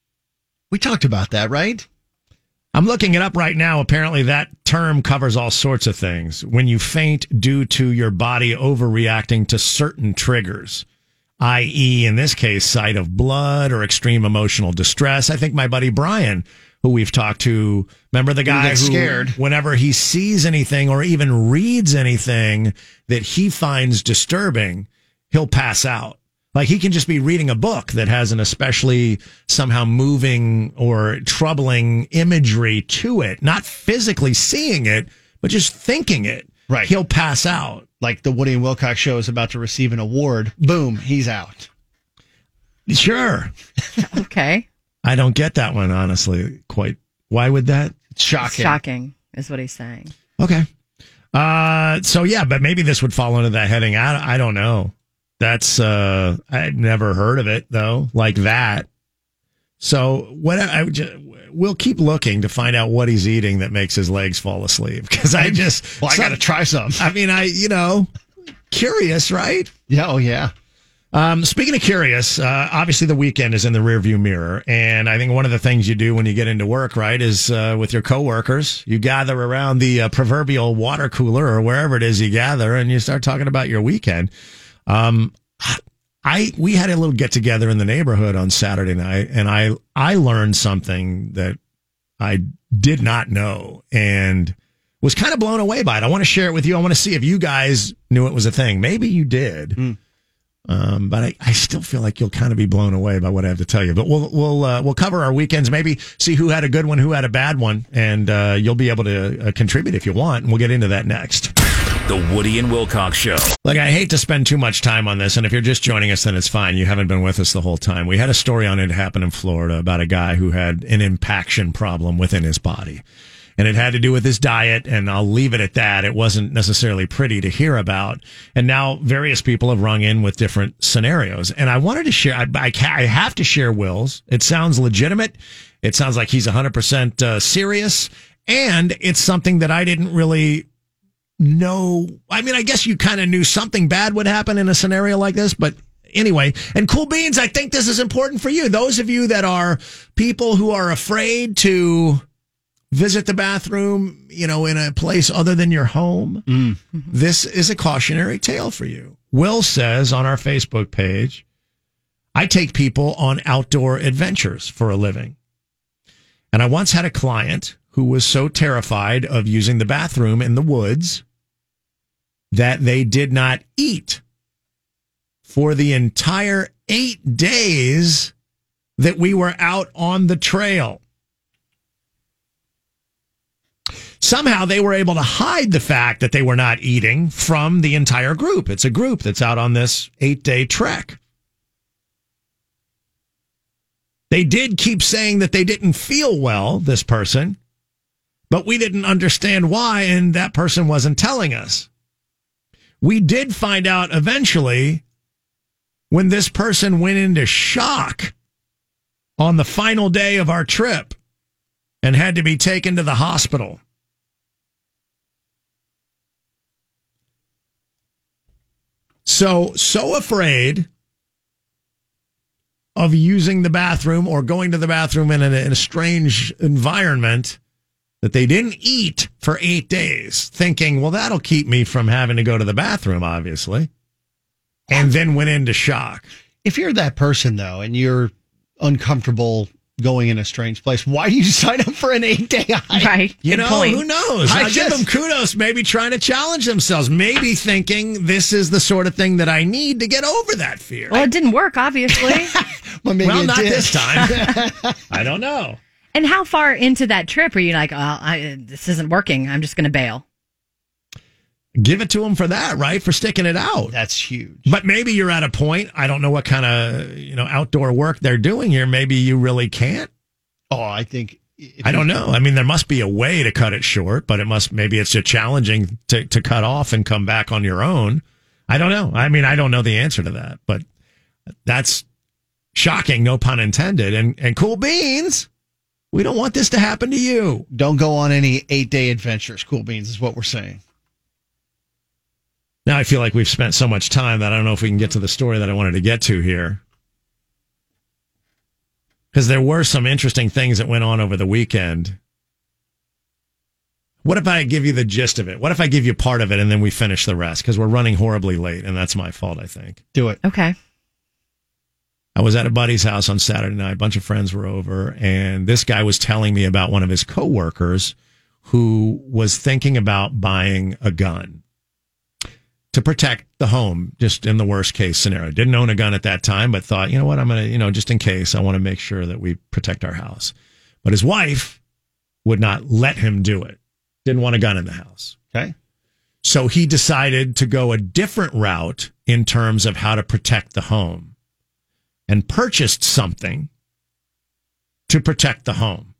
We talked about that, right? I'm looking it up right now. Apparently that term covers all sorts of things. When you faint due to your body overreacting to certain triggers, i.e., in this case, sight of blood or extreme emotional distress. I think my buddy Brian, who we've talked to, remember the guy who, scared whenever he sees anything or even reads anything that he finds disturbing, he'll pass out. Like he can just be reading a book that has an especially somehow moving or troubling imagery to it, not physically seeing it, but just thinking it. Right. He'll pass out. Like the Woody and Wilcox show is about to receive an award. Boom, he's out. Sure. Okay. I don't get that one, honestly. Quite. Why would that? It's shocking. Shocking is what he's saying. Okay. So yeah, but maybe this would fall into that heading. I don't know. That's I'd never heard of it though, like that. So we'll keep looking to find out what he's eating that makes his legs fall asleep. Because I got to try some. I mean, Curious, right? Yeah. Oh, yeah. Speaking of curious, obviously the weekend is in the rearview mirror. And I think one of the things you do when you get into work, right, is with your coworkers, you gather around the proverbial water cooler or wherever it is you gather, and you start talking about your weekend. We had a little get together in the neighborhood on Saturday night, and I learned something that I did not know and was kind of blown away by it. I want to share it with you. I want to see if you guys knew it was a thing. Maybe you did. But I still feel like you'll kind of be blown away by what I have to tell you. But we'll cover our weekends, maybe see who had a good one, who had a bad one, and you'll be able to contribute if you want. And we'll get into that next. The Woody and Wilcox Show. Like, I hate to spend too much time on this, and if you're just joining us, then it's fine. You haven't been with us the whole time. We had a story on It Happened in Florida about a guy who had an impaction problem within his body. And it had to do with his diet, and I'll leave it at that. It wasn't necessarily pretty to hear about. And now various people have rung in with different scenarios. And I wanted to share, I have to share Will's. It sounds legitimate. It sounds like he's 100% serious. And it's something that I didn't really know. I mean, I guess you kind of knew something bad would happen in a scenario like this, but anyway. And Cool Beans, I think this is important for you. Those of you that are people who are afraid to visit the bathroom, in a place other than your home. This is a cautionary tale for you. Will says on our Facebook page, I take people on outdoor adventures for a living. And I once had a client who was so terrified of using the bathroom in the woods that they did not eat for the entire 8 days that we were out on the trail. Somehow they were able to hide the fact that they were not eating from the entire group. It's a group that's out on this 8-day trek. They did keep saying that they didn't feel well, this person, but we didn't understand why, and that person wasn't telling us. We did find out eventually when this person went into shock on the final day of our trip and had to be taken to the hospital. So afraid of using the bathroom or going to the bathroom in a strange environment that they didn't eat for 8 days, thinking, well, that'll keep me from having to go to the bathroom, obviously, and then went into shock. If you're that person, though, and you're uncomfortable going in a strange place, why do you sign up for an 8-day hike? Right. Who knows? I give them kudos, maybe trying to challenge themselves, maybe thinking this is the sort of thing that I need to get over that fear. Well, it didn't work, obviously. Well, not this time. I don't know. And how far into that trip are you like, this isn't working, I'm just going to bail? Give it to them for that, right? For sticking it out. That's huge. But maybe you're at a point, I don't know what kind of, outdoor work they're doing here. Maybe you really can't. Oh, I think. I don't know. I mean, there must be a way to cut it short, but maybe it's just challenging to cut off and come back on your own. I don't know. I mean, I don't know the answer to that, but that's shocking, no pun intended. And Cool Beans, we don't want this to happen to you. Don't go on any 8-day adventures, Cool Beans, is what we're saying. Now I feel like we've spent so much time that I don't know if we can get to the story that I wanted to get to here. Because there were some interesting things that went on over the weekend. What if I give you the gist of it? What if I give you part of it and then we finish the rest? Because we're running horribly late, and that's my fault, I think. Do it. Okay. I was at a buddy's house on Saturday night. A bunch of friends were over, and this guy was telling me about one of his coworkers who was thinking about buying a gun to protect the home, just in the worst case scenario. Didn't own a gun at that time, but thought, you know what, I'm going to, just in case, I want to make sure that we protect our house. But his wife would not let him do it. Didn't want a gun in the house. Okay. So he decided to go a different route in terms of how to protect the home and purchased something to protect the home.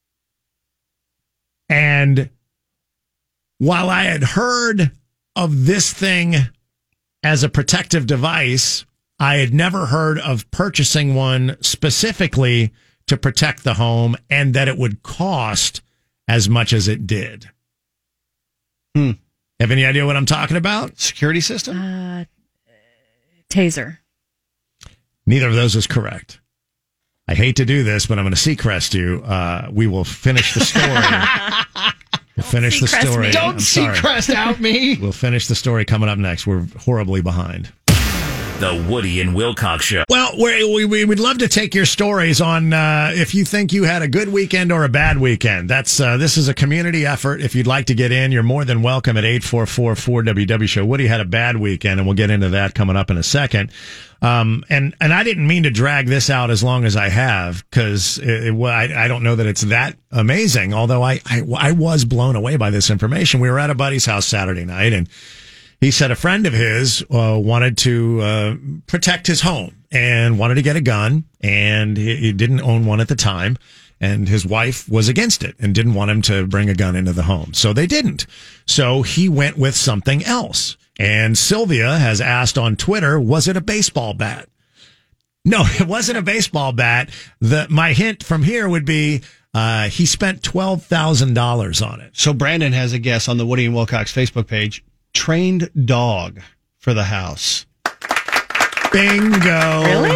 And while I had heard of this thing as a protective device, I had never heard of purchasing one specifically to protect the home and that it would cost as much as it did. Have any idea what I'm talking about? Security system? Taser. Neither of those is correct. I hate to do this, but I'm going to Seacrest you. We will finish the story. We'll finish the story. Don't Seacrest out me. We'll finish the story coming up next. We're horribly behind. The Woody and Wilcox Show. Well, we would love to take your stories on if you think you had a good weekend or a bad weekend. This is a community effort. If you'd like to get in, you're more than welcome at 844-4WW Show. Woody had a bad weekend, and we'll get into that coming up in a second. And I didn't mean to drag this out as long as I have, because I don't know that it's that amazing. Although I was blown away by this information. We were at a buddy's house Saturday night, and he said a friend of his wanted to protect his home and wanted to get a gun, and he didn't own one at the time, and his wife was against it and didn't want him to bring a gun into the home. So they didn't. So he went with something else. And Sylvia has asked on Twitter, was it a baseball bat? No, it wasn't a baseball bat. My hint from here would be he spent $12,000 on it. So Brandon has a guess on the Woody and Wilcox Facebook page. Trained dog for the house. Bingo. Really?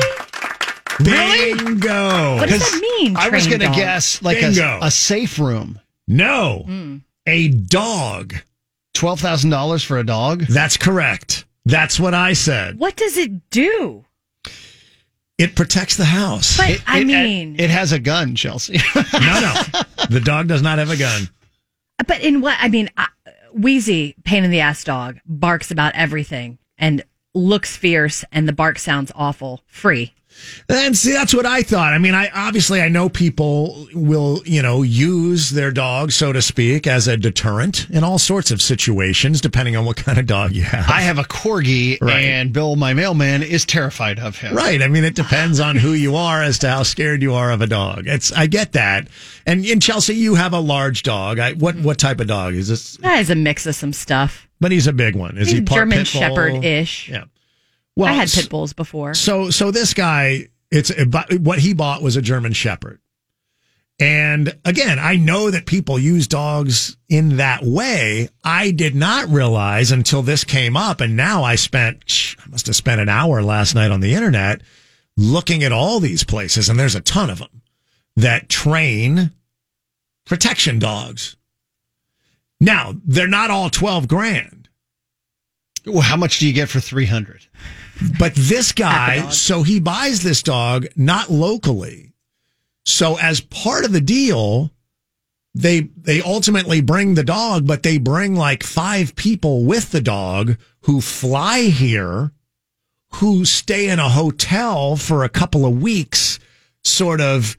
Bingo. What does that mean? I was going to dog? guess like a safe room. No. A dog. $12,000 for a dog? That's correct. That's what I said. What does it do? It protects the house. But it has a gun, Chelsea. No. The dog does not have a gun. But in what? I mean, Wheezy, pain in the ass dog, barks about everything and looks fierce, and the bark sounds awful. Free. And see, that's what I thought. I mean, I know people will, use their dog, so to speak, as a deterrent in all sorts of situations, depending on what kind of dog you have. I have a corgi, Right. and Bill, my mailman, is terrified of him. Right. I mean, it depends on who you are as to how scared you are of a dog. I get that. And in Chelsea, you have a large dog. What type of dog is this? That is a mix of some stuff. But he's a big one. Is he part German pit bull? Shepherd-ish. Yeah. Well, I had pit bulls before. So this guy, what he bought was a German Shepherd. And again, I know that people use dogs in that way. I did not realize until this came up, and now I must have spent an hour last night on the internet looking at all these places, and there's a ton of them that train protection dogs. Now, they're not all $12,000. Well, how much do you get for 300? But this guy, so he buys this dog not locally. So as part of the deal, they ultimately bring the dog, but they bring like 5 people with the dog who fly here, who stay in a hotel for a couple of weeks, sort of,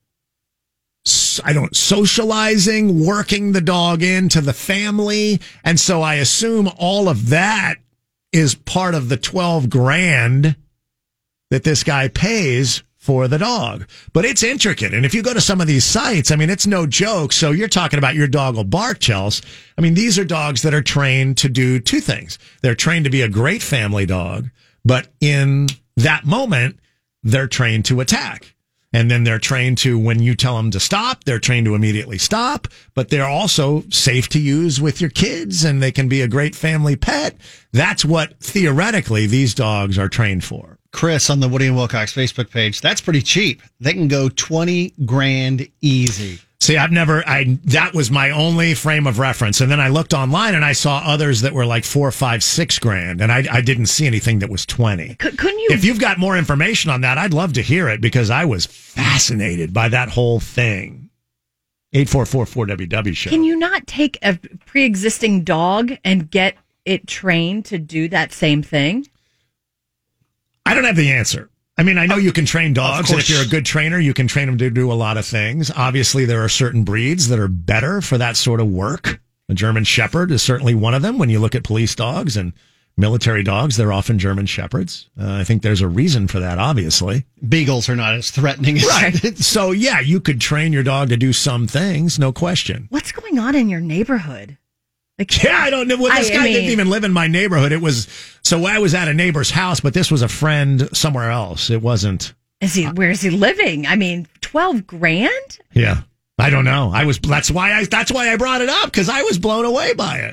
socializing, working the dog into the family. And so I assume all of that is part of the $12,000 that this guy pays for the dog. But it's intricate. And if you go to some of these sites, I mean, it's no joke. So you're talking about your dog will bark, Chels. I mean, these are dogs that are trained to do 2 things. They're trained to be a great family dog, but in that moment, they're trained to attack. And then they're trained to, when you tell them to stop, they're trained to immediately stop, but they're also safe to use with your kids, and they can be a great family pet. That's what, theoretically, these dogs are trained for. Chris on the Woody and Wilcox Facebook page, that's pretty cheap. They can go $20,000 easy. See, that was my only frame of reference. And then I looked online and I saw others that were like $4, $5, $6,000. And I didn't see anything that was 20. Couldn't you? If you've got more information on that, I'd love to hear it, because I was fascinated by that whole thing. 844-4WW Show. Can you not take a pre-existing dog and get it trained to do that same thing? I don't have the answer. I mean, I know you can train dogs, and if you're a good trainer, you can train them to do a lot of things. Obviously, there are certain breeds that are better for that sort of work. A German Shepherd is certainly one of them. When you look at police dogs and military dogs, they're often German Shepherds. I think there's a reason for that, obviously. Beagles are not as threatening as right. So, yeah, you could train your dog to do some things, no question. What's going on in your neighborhood? Yeah, I don't know. Well, this guy didn't even live in my neighborhood. So I was at a neighbor's house, but this was a friend somewhere else. It wasn't. Where is he living? I mean, $12,000? Yeah. I don't know. That's why I brought it up, because I was blown away by it.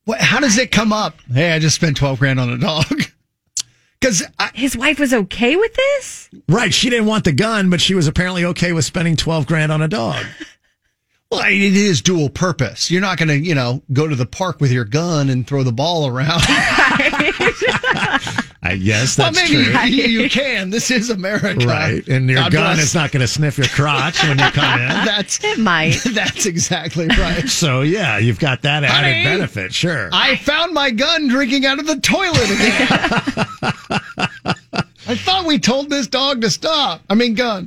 How does it come up? Hey, I just spent 12 grand on a dog. Because his wife was okay with this? Right. She didn't want the gun, but she was apparently okay with spending 12 grand on a dog. Well, it is dual purpose. You're not going to, go to the park with your gun and throw the ball around. Yes, that's maybe true. You can. This is America. Right. And your gun is not going to sniff your crotch when you come in. It might. That's exactly right. So, yeah, you've got that added benefit. Sure. I found my gun drinking out of the toilet again. I thought we told this dog to stop. Gun.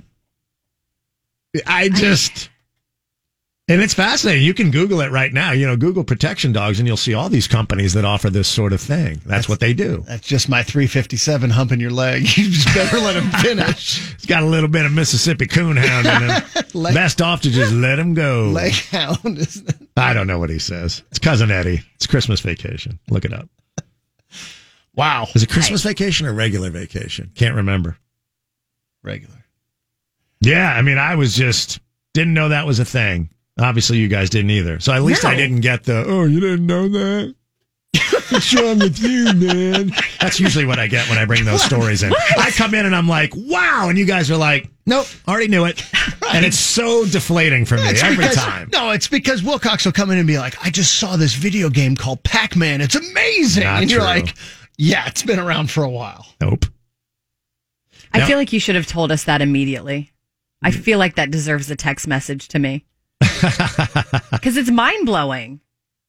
And it's fascinating. You can Google it right now. Google protection dogs, and you'll see all these companies that offer this sort of thing. That's what they do. That's just my 357 humping your leg. You just better let him finish. It's got a little bit of Mississippi Coonhound in him. Best off to just let him go. Leg hound, isn't it? I don't know what he says. It's Cousin Eddie. It's Christmas Vacation. Look it up. Wow. Is it Christmas Vacation or regular vacation? Can't remember. Regular. Yeah, I was just didn't know that was a thing. Obviously, you guys didn't either. So at least I didn't get you didn't know that? What's wrong with you, man? That's usually what I get when I bring those stories in. What? I come in and I'm like, wow. And you guys are like, nope, already knew it. Right. And it's so deflating for me every time. No, it's because Wilcox will come in and be like, I just saw this video game called Pac-Man. It's amazing. And you're like, yeah, it's been around for a while. Nope. I feel like you should have told us that immediately. I feel like that deserves a text message to me. Because it's mind-blowing.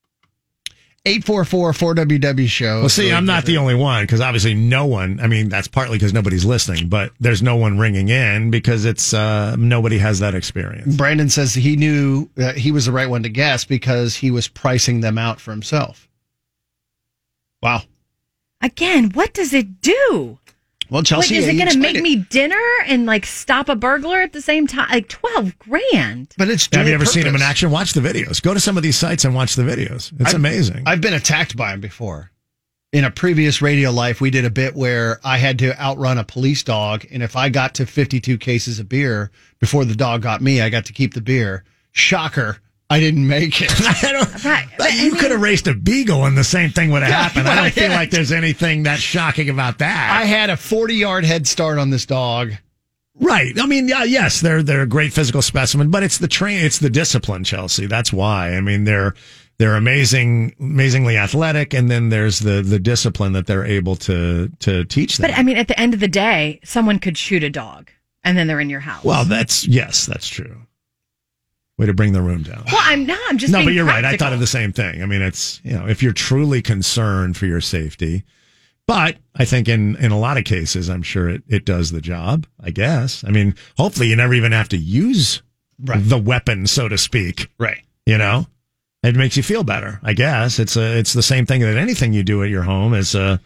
844-4WW show. Well, see, I'm not the only one, because obviously no one, that's partly because nobody's listening, but there's no one ringing in because it's nobody has that experience. Brandon says he knew he was the right one to guess because he was pricing them out for himself. Wow. Again, what does it do? Well, Chelsea, is it going to make me dinner and stop a burglar at the same time? 12 grand. But it's have you ever seen him in action? Watch the videos. Go to some of these sites and watch the videos. It's amazing. I've been attacked by him before. In a previous radio life, we did a bit where I had to outrun a police dog, and if I got to 52 cases of beer before the dog got me, I got to keep the beer. Shocker. I didn't make it. You could have raced a beagle and the same thing would have happened. I don't feel like there's anything that shocking about that. I had a 40-yard head start on this dog. Right. Yes, they're a great physical specimen, but it's the discipline, Chelsea. That's why. They're amazingly athletic, and then there's the discipline that they're able to teach them. But at the end of the day, someone could shoot a dog and then they're in your house. Well, that's true. Way to bring the room down. Well, I'm just no, but you're practical. right. I thought of the same thing. It's if you're truly concerned for your safety, but I think in a lot of cases, I'm sure it does the job. I guess. Hopefully, you never even have to use the weapon, so to speak. Right. It makes you feel better. I guess it's the same thing that anything you do at your home is a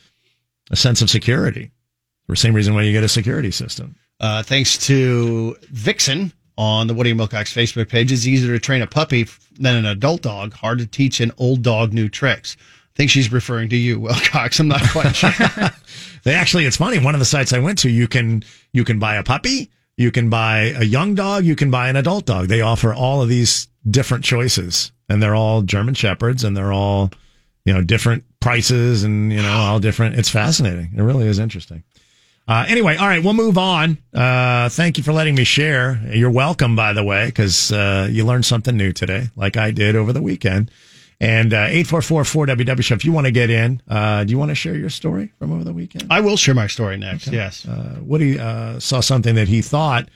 sense of security. For the same reason why you get a security system. Thanks to Vixen. On the Woody and Wilcox Facebook page, it's easier to train a puppy than an adult dog. Hard to teach an old dog new tricks. I think she's referring to you, Wilcox. I'm not quite sure. It's funny. One of the sites I went to, you can buy a puppy, you can buy a young dog, you can buy an adult dog. They offer all of these different choices, and they're all German Shepherds, and they're all, different prices, and all different. It's fascinating. It really is interesting. Anyway, all right, we'll move on. Thank you for letting me share. You're welcome, by the way, because you learned something new today, like I did over the weekend. And 844-4WW show, if you want to get in, do you want to share your story from over the weekend? I will share my story next, okay. Yes. Woody saw something that he thought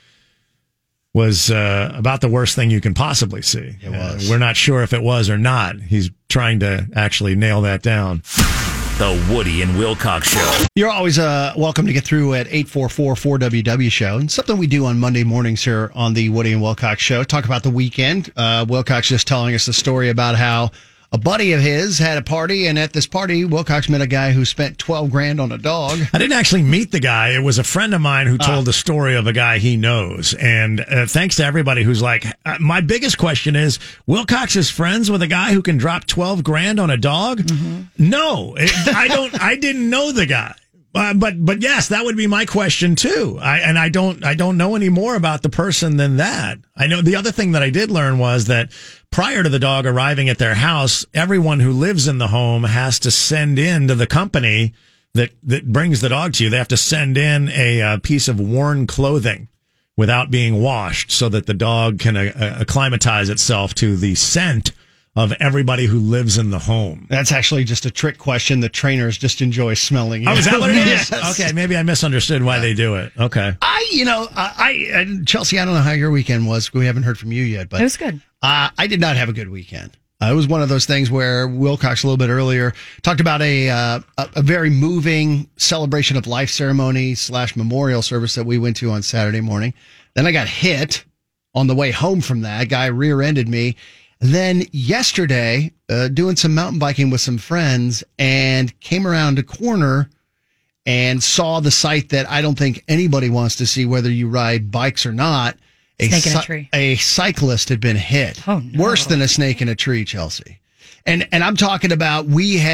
was about the worst thing you can possibly see. It was. We're not sure if it was or not. He's trying to actually nail that down. The Woody and Wilcox Show. You're always welcome to get through at 844-4WW show. And something we do on Monday mornings here on the Woody and Wilcox Show. Talk about the weekend. Wilcox just telling us the story about how a buddy of his had a party, and at this party, Wilcox met a guy who spent 12 grand on a dog. I didn't actually meet the guy. It was a friend of mine who told the story of a guy he knows. And thanks to everybody who's like, my biggest question is, Wilcox is friends with a guy who can drop 12 grand on a dog? Mm-hmm. No, I didn't know the guy. But yes, that would be my question too. I don't know any more about the person than that. I know the other thing that I did learn was that prior to the dog arriving at their house, everyone who lives in the home has to send in to the company that brings the dog to you. They have to send in a piece of worn clothing without being washed so that the dog can acclimatize itself to the scent of everybody who lives in the home. That's actually just a trick question. The trainers just enjoy smelling you. Oh, is that what it is? Yes. Okay, maybe I misunderstood why they do it. Okay. Chelsea, I don't know how your weekend was. We haven't heard from you yet, but it was good. I did not have a good weekend. It was one of those things where Wilcox a little bit earlier talked about a very moving celebration of life ceremony / memorial service that we went to on Saturday morning. Then I got hit on the way home from that. Guy rear-ended me. Then yesterday, doing some mountain biking with some friends and came around a corner and saw the sight that I don't think anybody wants to see, whether you ride bikes or not. Snake in a tree. A cyclist had been hit. Oh, no. Worse than a snake in a tree, Chelsea. And I'm talking about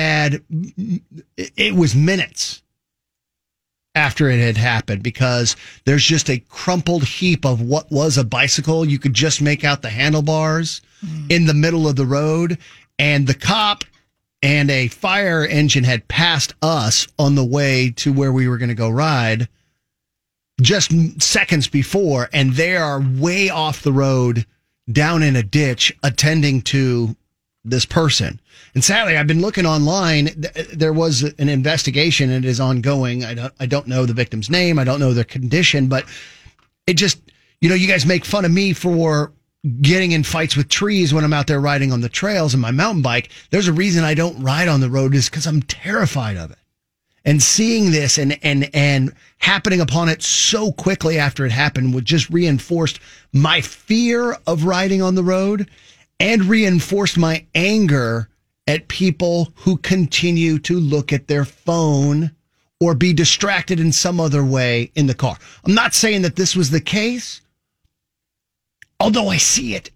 it was minutes after it had happened, because there's just a crumpled heap of what was a bicycle. You could just make out the handlebars in the middle of the road, and the cop and a fire engine had passed us on the way to where we were going to go ride just seconds before, and they are way off the road down in a ditch attending to this person. And sadly, I've been looking online. There was an investigation, and it is ongoing. I don't know the victim's name. I don't know their condition, but it just, you guys make fun of me for getting in fights with trees when I'm out there riding on the trails in my mountain bike. There's a reason I don't ride on the road, is because I'm terrified of it. And seeing this and happening upon it so quickly after it happened would just reinforced my fear of riding on the road and reinforced my anger at people who continue to look at their phone or be distracted in some other way in the car. I'm not saying that this was the case, although I see it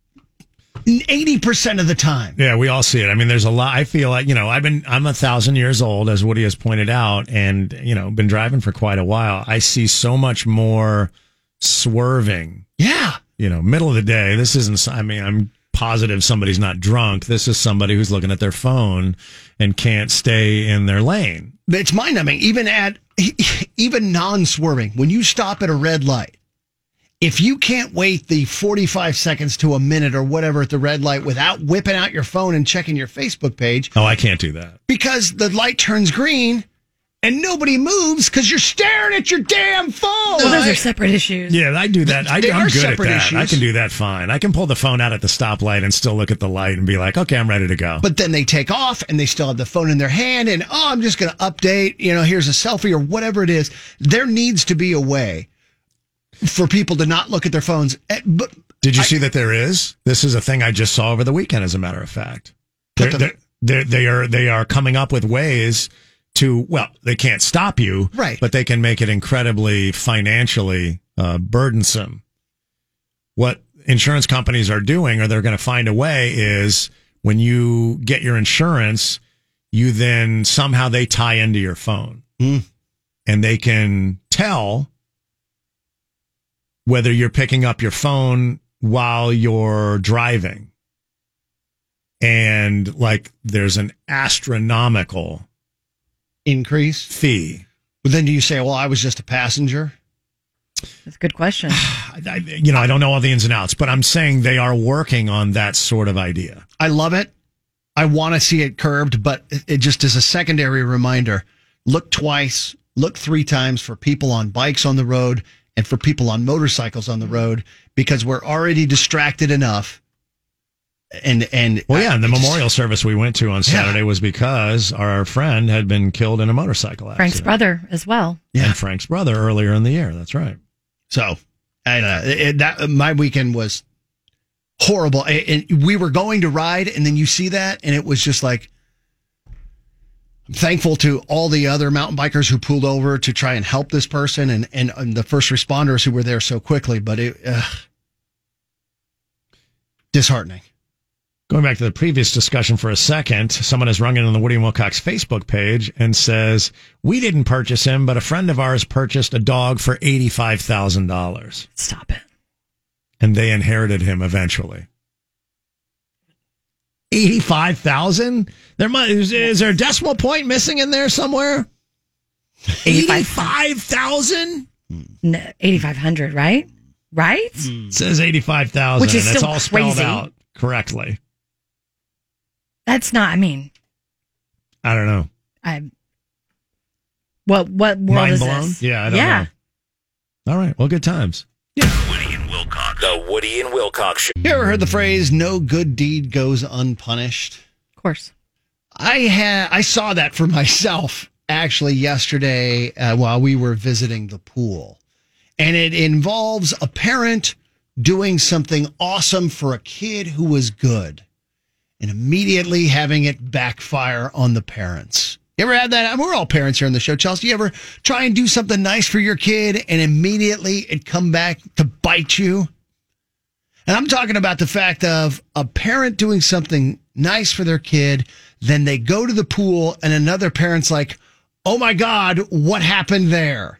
80% of the time. Yeah, we all see it. I mean, there's a lot. I feel like, I'm 1,000 years old, as Woody has pointed out, and, been driving for quite a while. I see so much more swerving. Yeah. Middle of the day. This isn't, I'm positive somebody's not drunk. This is somebody who's looking at their phone and can't stay in their lane. It's mind-numbing. Even non-swerving, when you stop at a red light, if you can't wait the 45 seconds to a minute or whatever at the red light without whipping out your phone and checking your Facebook page. Oh, I can't do that. Because the light turns green and nobody moves because you're staring at your damn phone. Well, those are separate issues. Yeah, I do that. I'm good at that. Issues. I can do that fine. I can pull the phone out at the stoplight and still look at the light and be like, okay, I'm ready to go. But then they take off and they still have the phone in their hand and, I'm just going to update, here's a selfie or whatever it is. There needs to be a way for people to not look at their phones. But did you see that there is? This is a thing I just saw over the weekend, as a matter of fact. They are coming up with ways to, they can't stop you, right? But they can make it incredibly financially burdensome. What insurance companies are doing, or they're going to find a way, is when you get your insurance, you then somehow they tie into your phone, and they can tell whether you're picking up your phone while you're driving. And there's an astronomical increase fee. But then do you say, I was just a passenger? That's a good question. I don't know all the ins and outs, but I'm saying they are working on that sort of idea. I love it. I want to see it curbed, but it just is a secondary reminder. Look twice, look 3 times for people on bikes on the road and for people on motorcycles on the road, because we're already distracted enough. And the memorial service we went to on Saturday was because our friend had been killed in a motorcycle accident. Frank's brother as well. Yeah. And Frank's brother earlier in the year. That's right. So, my weekend was horrible. And we were going to ride, and then you see that, and it was just like, I'm thankful to all the other mountain bikers who pulled over to try and help this person and the first responders who were there so quickly, but it disheartening. Going back to the previous discussion for a second, someone has rung in on the Woody and Wilcox Facebook page and says, we didn't purchase him, but a friend of ours purchased a dog for $85,000. Stop it. And they inherited him eventually. 85,000? Is there a decimal point missing in there somewhere? 85,000? No, 8,500, right? Right? It says 85,000. Which is and it's still all spelled crazy. out correctly. That's not, I mean, I don't know. What world Mind is blown? this? Yeah, I don't know. All right. Well, good times. Woody and Wilcox. The Woody and Wilcox Show. You ever heard the phrase, no good deed goes unpunished? Of course. I saw that for myself actually yesterday while we were visiting the pool. And it involves a parent doing something awesome for a kid who was good and immediately having it backfire on the parents. You ever had that? I mean, we're all parents here on the show. Chelsea, you ever try and do something nice for your kid and immediately it come back to bite you? And I'm talking about the fact of a parent doing something nice for their kid, then they go to the pool and another parent's like, oh my God, what happened there?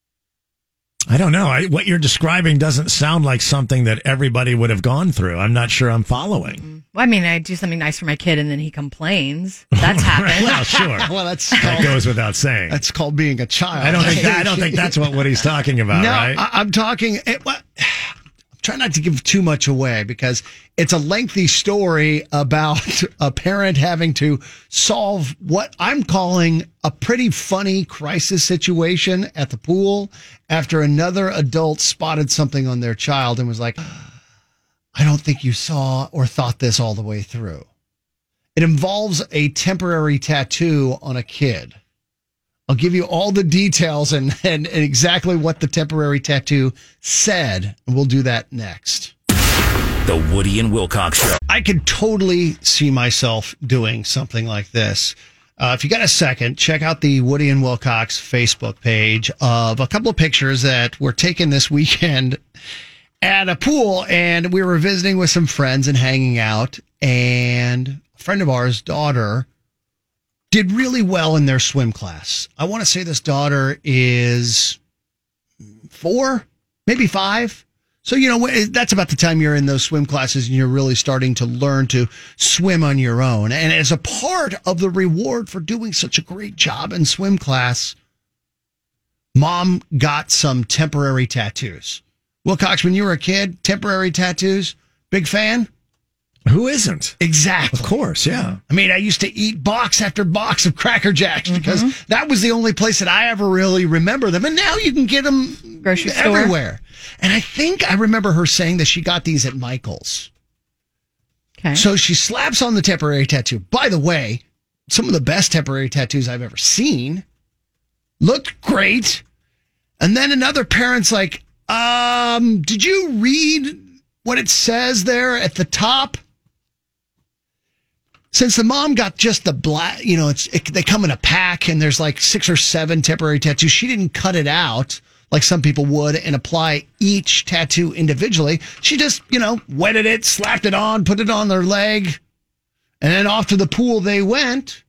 I don't know. What you're describing doesn't sound like something that everybody would have gone through. I'm not sure I'm following. Well, I mean, I do something nice for my kid and then he complains. That's happened. Well, sure. Well, that goes without saying. That's called being a child. I don't think that's what Woody's talking about, no, right? I'm talking. Try not to give too much away because it's a lengthy story about a parent having to solve what I'm calling a pretty funny crisis situation at the pool after another adult spotted something on their child and was like, I don't think you saw or thought this all the way through. It involves a temporary tattoo on a kid. I'll give you all the details and exactly what the temporary tattoo said. And we'll do that next. The Woody and Wilcox Show. I could totally see myself doing something like this. If you got a second, check out the Woody and Wilcox Facebook page of a couple of pictures that were taken this weekend at a pool. And we were visiting with some friends and hanging out. And a friend of ours' daughter did really well in their swim class. I want to say this daughter is 4, maybe 5. So, that's about the time you're in those swim classes and you're really starting to learn to swim on your own. And as a part of the reward for doing such a great job in swim class, Mom got some temporary tattoos. Wilcox, when you were a kid, temporary tattoos, big fan? Who isn't? Exactly. Of course, yeah. I mean, I used to eat box after box of Cracker Jacks because that was the only place that I ever really remember them. And now you can get them grocery store everywhere. And I think I remember her saying that she got these at Michael's. Okay. So she slaps on the temporary tattoo. By the way, some of the best temporary tattoos I've ever seen. Looked great. And then another parent's like, did you read what it says there at the top? Since the mom got just the black, they come in a pack and there's like 6 or 7 temporary tattoos. She didn't cut it out like some people would and apply each tattoo individually. She just, wetted it, slapped it on, put it on their leg, and then off to the pool they went.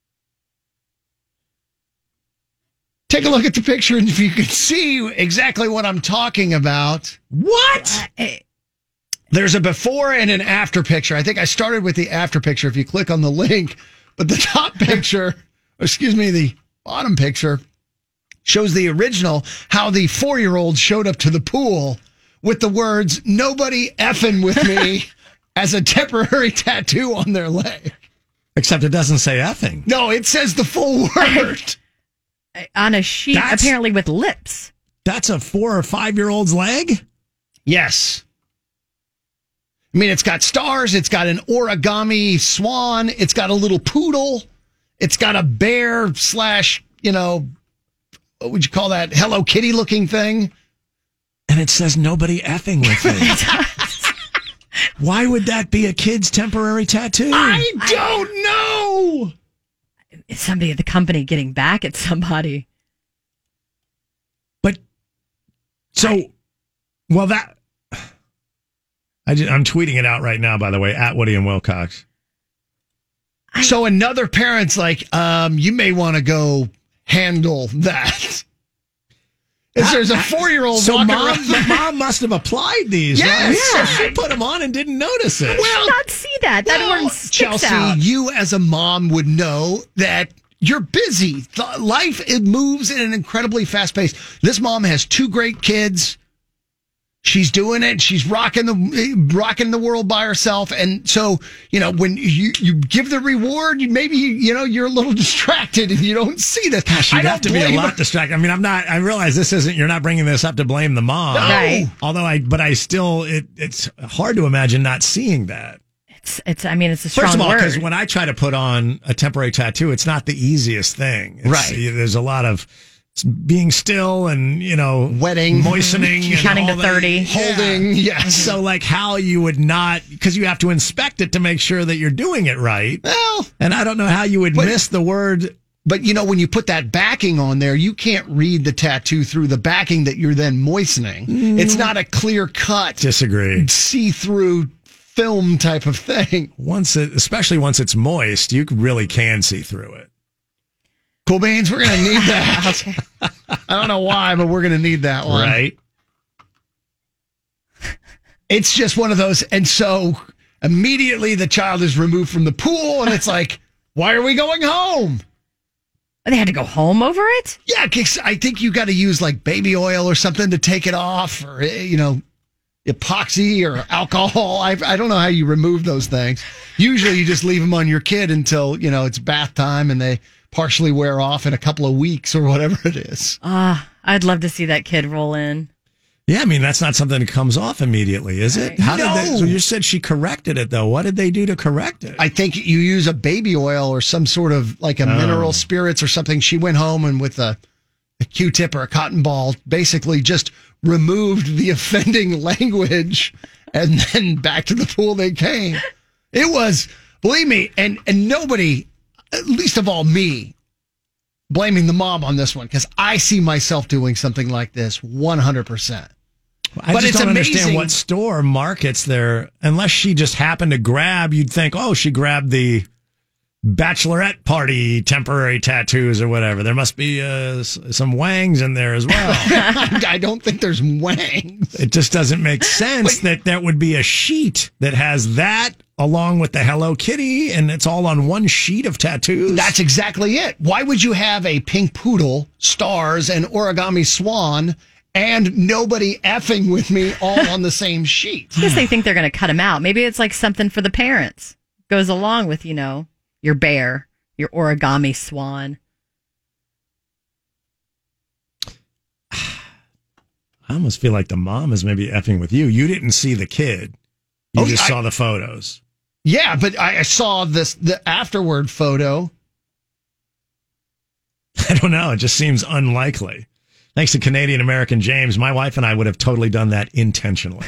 Take a look at the picture and if you can see exactly what I'm talking about. What? There's a before and an after picture. I think I started with the after picture if you click on the link, but the top picture, the bottom picture, shows the original, how the 4-year-old showed up to the pool with the words, nobody effing with me, as a temporary tattoo on their leg. Except it doesn't say effing. No, it says the full word. On a sheet, apparently with lips. That's a 4 or 5-year-old's leg? Yes. I mean, it's got stars. It's got an origami swan. It's got a little poodle. It's got a bear / what would you call that? Hello Kitty looking thing. And it says nobody effing with me. Why would that be a kid's temporary tattoo? I don't know. It's somebody at the company getting back at somebody. But, so, well, that... I'm tweeting it out right now, by the way, at Woody and Wilcox. So another parent's like, you may want to go handle that. There's a 4-year-old so walking mom, around. Mom must have applied these. Yes. Right? Yeah, she put them on and didn't notice it. How did you not see that? That one sticks Chelsea, out. you as a mom would know that you're busy. Life, it moves at an incredibly fast pace. This mom has 2 great kids. She's doing it. She's rocking the world by herself. And so, when you give the reward, maybe, you're a little distracted and you don't see this. Gosh, you'd have to be a lot distracted. I mean, I realize you're not bringing this up to blame the mom. No. Right. Although it's hard to imagine not seeing that. It's a strong First of all, word. because when I try to put on a temporary tattoo, it's not the easiest thing. Right. There's a lot of being still and, wetting, moistening, and counting all to 30, holding. Yes. So like how you would not, because you have to inspect it to make sure that you're doing it right. Well, and I don't know how you would miss the word. But when you put that backing on there, you can't read the tattoo through the backing that you're then moistening. It's not a clear cut, Disagree. see-through film type of thing. Especially once it's moist, you really can see through it. Cool Beans, we're going to need that. Okay. I don't know why, but we're going to need that one. Right. It's just one of those. And so immediately the child is removed from the pool and it's like, why are we going home? They had to go home over it? Yeah, 'cause I think you got to use like baby oil or something to take it off, or, epoxy or alcohol. I don't know how you remove those things. Usually you just leave them on your kid until, it's bath time and they partially wear off in a couple of weeks or whatever it is. I'd love to see that kid roll in. Yeah, I mean, that's not something that comes off immediately, is it? How did they, so you said she corrected it, though. What did they do to correct it? I think you use a baby oil or some sort of like a mineral spirits or something. She went home and with a Q-tip or a cotton ball basically just removed the offending language and then back to the pool they came. It was, believe me, and nobody, least of all me, blaming the mom on this one, because I see myself doing something like this 100%. I but just it's don't amazing. understand what store markets there, unless she just happened to grab, you'd think, she grabbed the bachelorette party temporary tattoos or whatever. There must be some wangs in there as well. I don't think there's wangs. It just doesn't make sense that would be a sheet that has that along with the Hello Kitty, and it's all on one sheet of tattoos. That's exactly it. Why would you have a pink poodle, stars, and origami swan, and nobody effing with me all on the same sheet? I guess they think they're going to cut him out. Maybe it's like something for the parents. Goes along with, your bear, your origami swan. I almost feel like the mom is maybe effing with you. You didn't see the kid. You just saw the photos. Yeah, but I saw the afterward photo. I don't know. It just seems unlikely. Thanks to Canadian American James, my wife and I would have totally done that intentionally.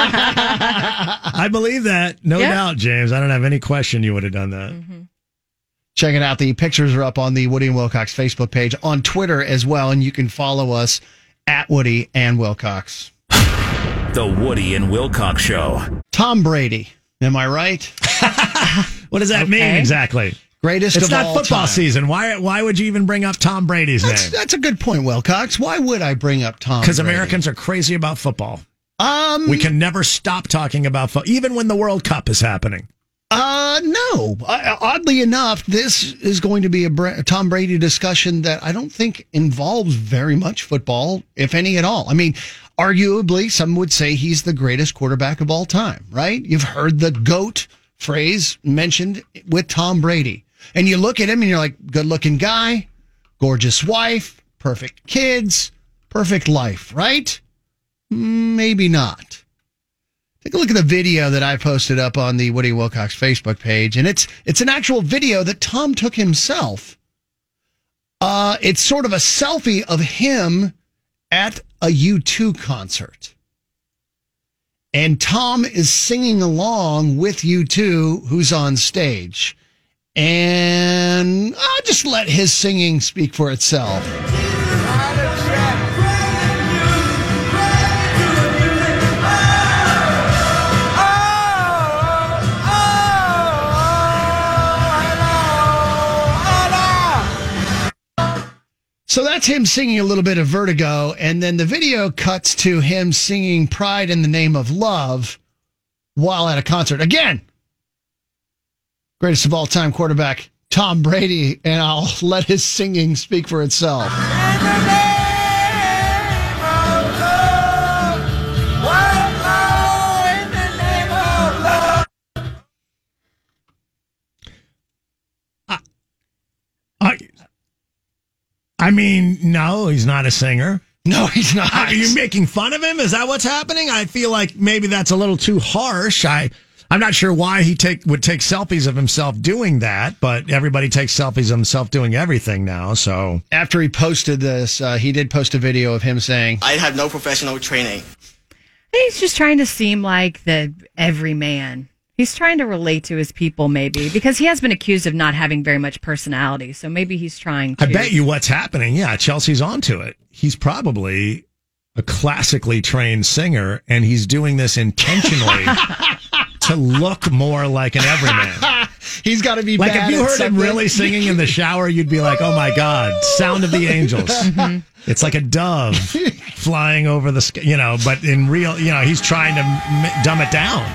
I believe that. No doubt, James. I don't have any question you would have done that. Mm-hmm. Check it out. The pictures are up on the Woody and Wilcox Facebook page, on Twitter as well, and you can follow us at Woody and Wilcox. The Woody and Wilcox Show. Tom Brady. Am I right? What does that mean exactly? Greatest it's of not all football time. season. Why would you even bring up Tom Brady's name? That's a good point, Wilcox. Why would I bring up Tom Brady? Because Americans are crazy about football. We can never stop talking about football, even when the World Cup is happening. No. Oddly enough, this is going to be a Tom Brady discussion that I don't think involves very much football, if any at all. I mean, arguably, some would say he's the greatest quarterback of all time, right? You've heard the GOAT phrase mentioned with Tom Brady. And you look at him and you're like, good-looking guy, gorgeous wife, perfect kids, perfect life, right? Maybe not. Take a look at the video that I posted up on the Woody Wilcox Facebook page, and it's an actual video that Tom took himself. It's sort of a selfie of him at a U2 concert. And Tom is singing along with U2, who's on stage. And I'll just let his singing speak for itself. So that's him singing a little bit of Vertigo, and then the video cuts to him singing Pride in the Name of Love while at a concert. Again, greatest of all time quarterback Tom Brady, and I'll let his singing speak for itself. I mean, no, he's not a singer. No, he's not. Are you making fun of him? Is that what's happening? I feel like maybe that's a little too harsh. I'm not sure why he would take selfies of himself doing that, but everybody takes selfies of himself doing everything now. So after he posted this, he did post a video of him saying, "I had no professional training." He's just trying to seem like the everyman. He's trying to relate to his people, maybe, because he has been accused of not having very much personality. So maybe he's trying to. I bet you what's happening. Yeah, Chelsea's onto it. He's probably a classically trained singer, and he's doing this intentionally to look more like an everyman. He's got to be like bad if you at heard him something. really singing in the shower, you'd be like, "Oh my God, Sound of the Angels." Mm-hmm. It's like a dove flying over the sky, but in real, he's trying to dumb it down.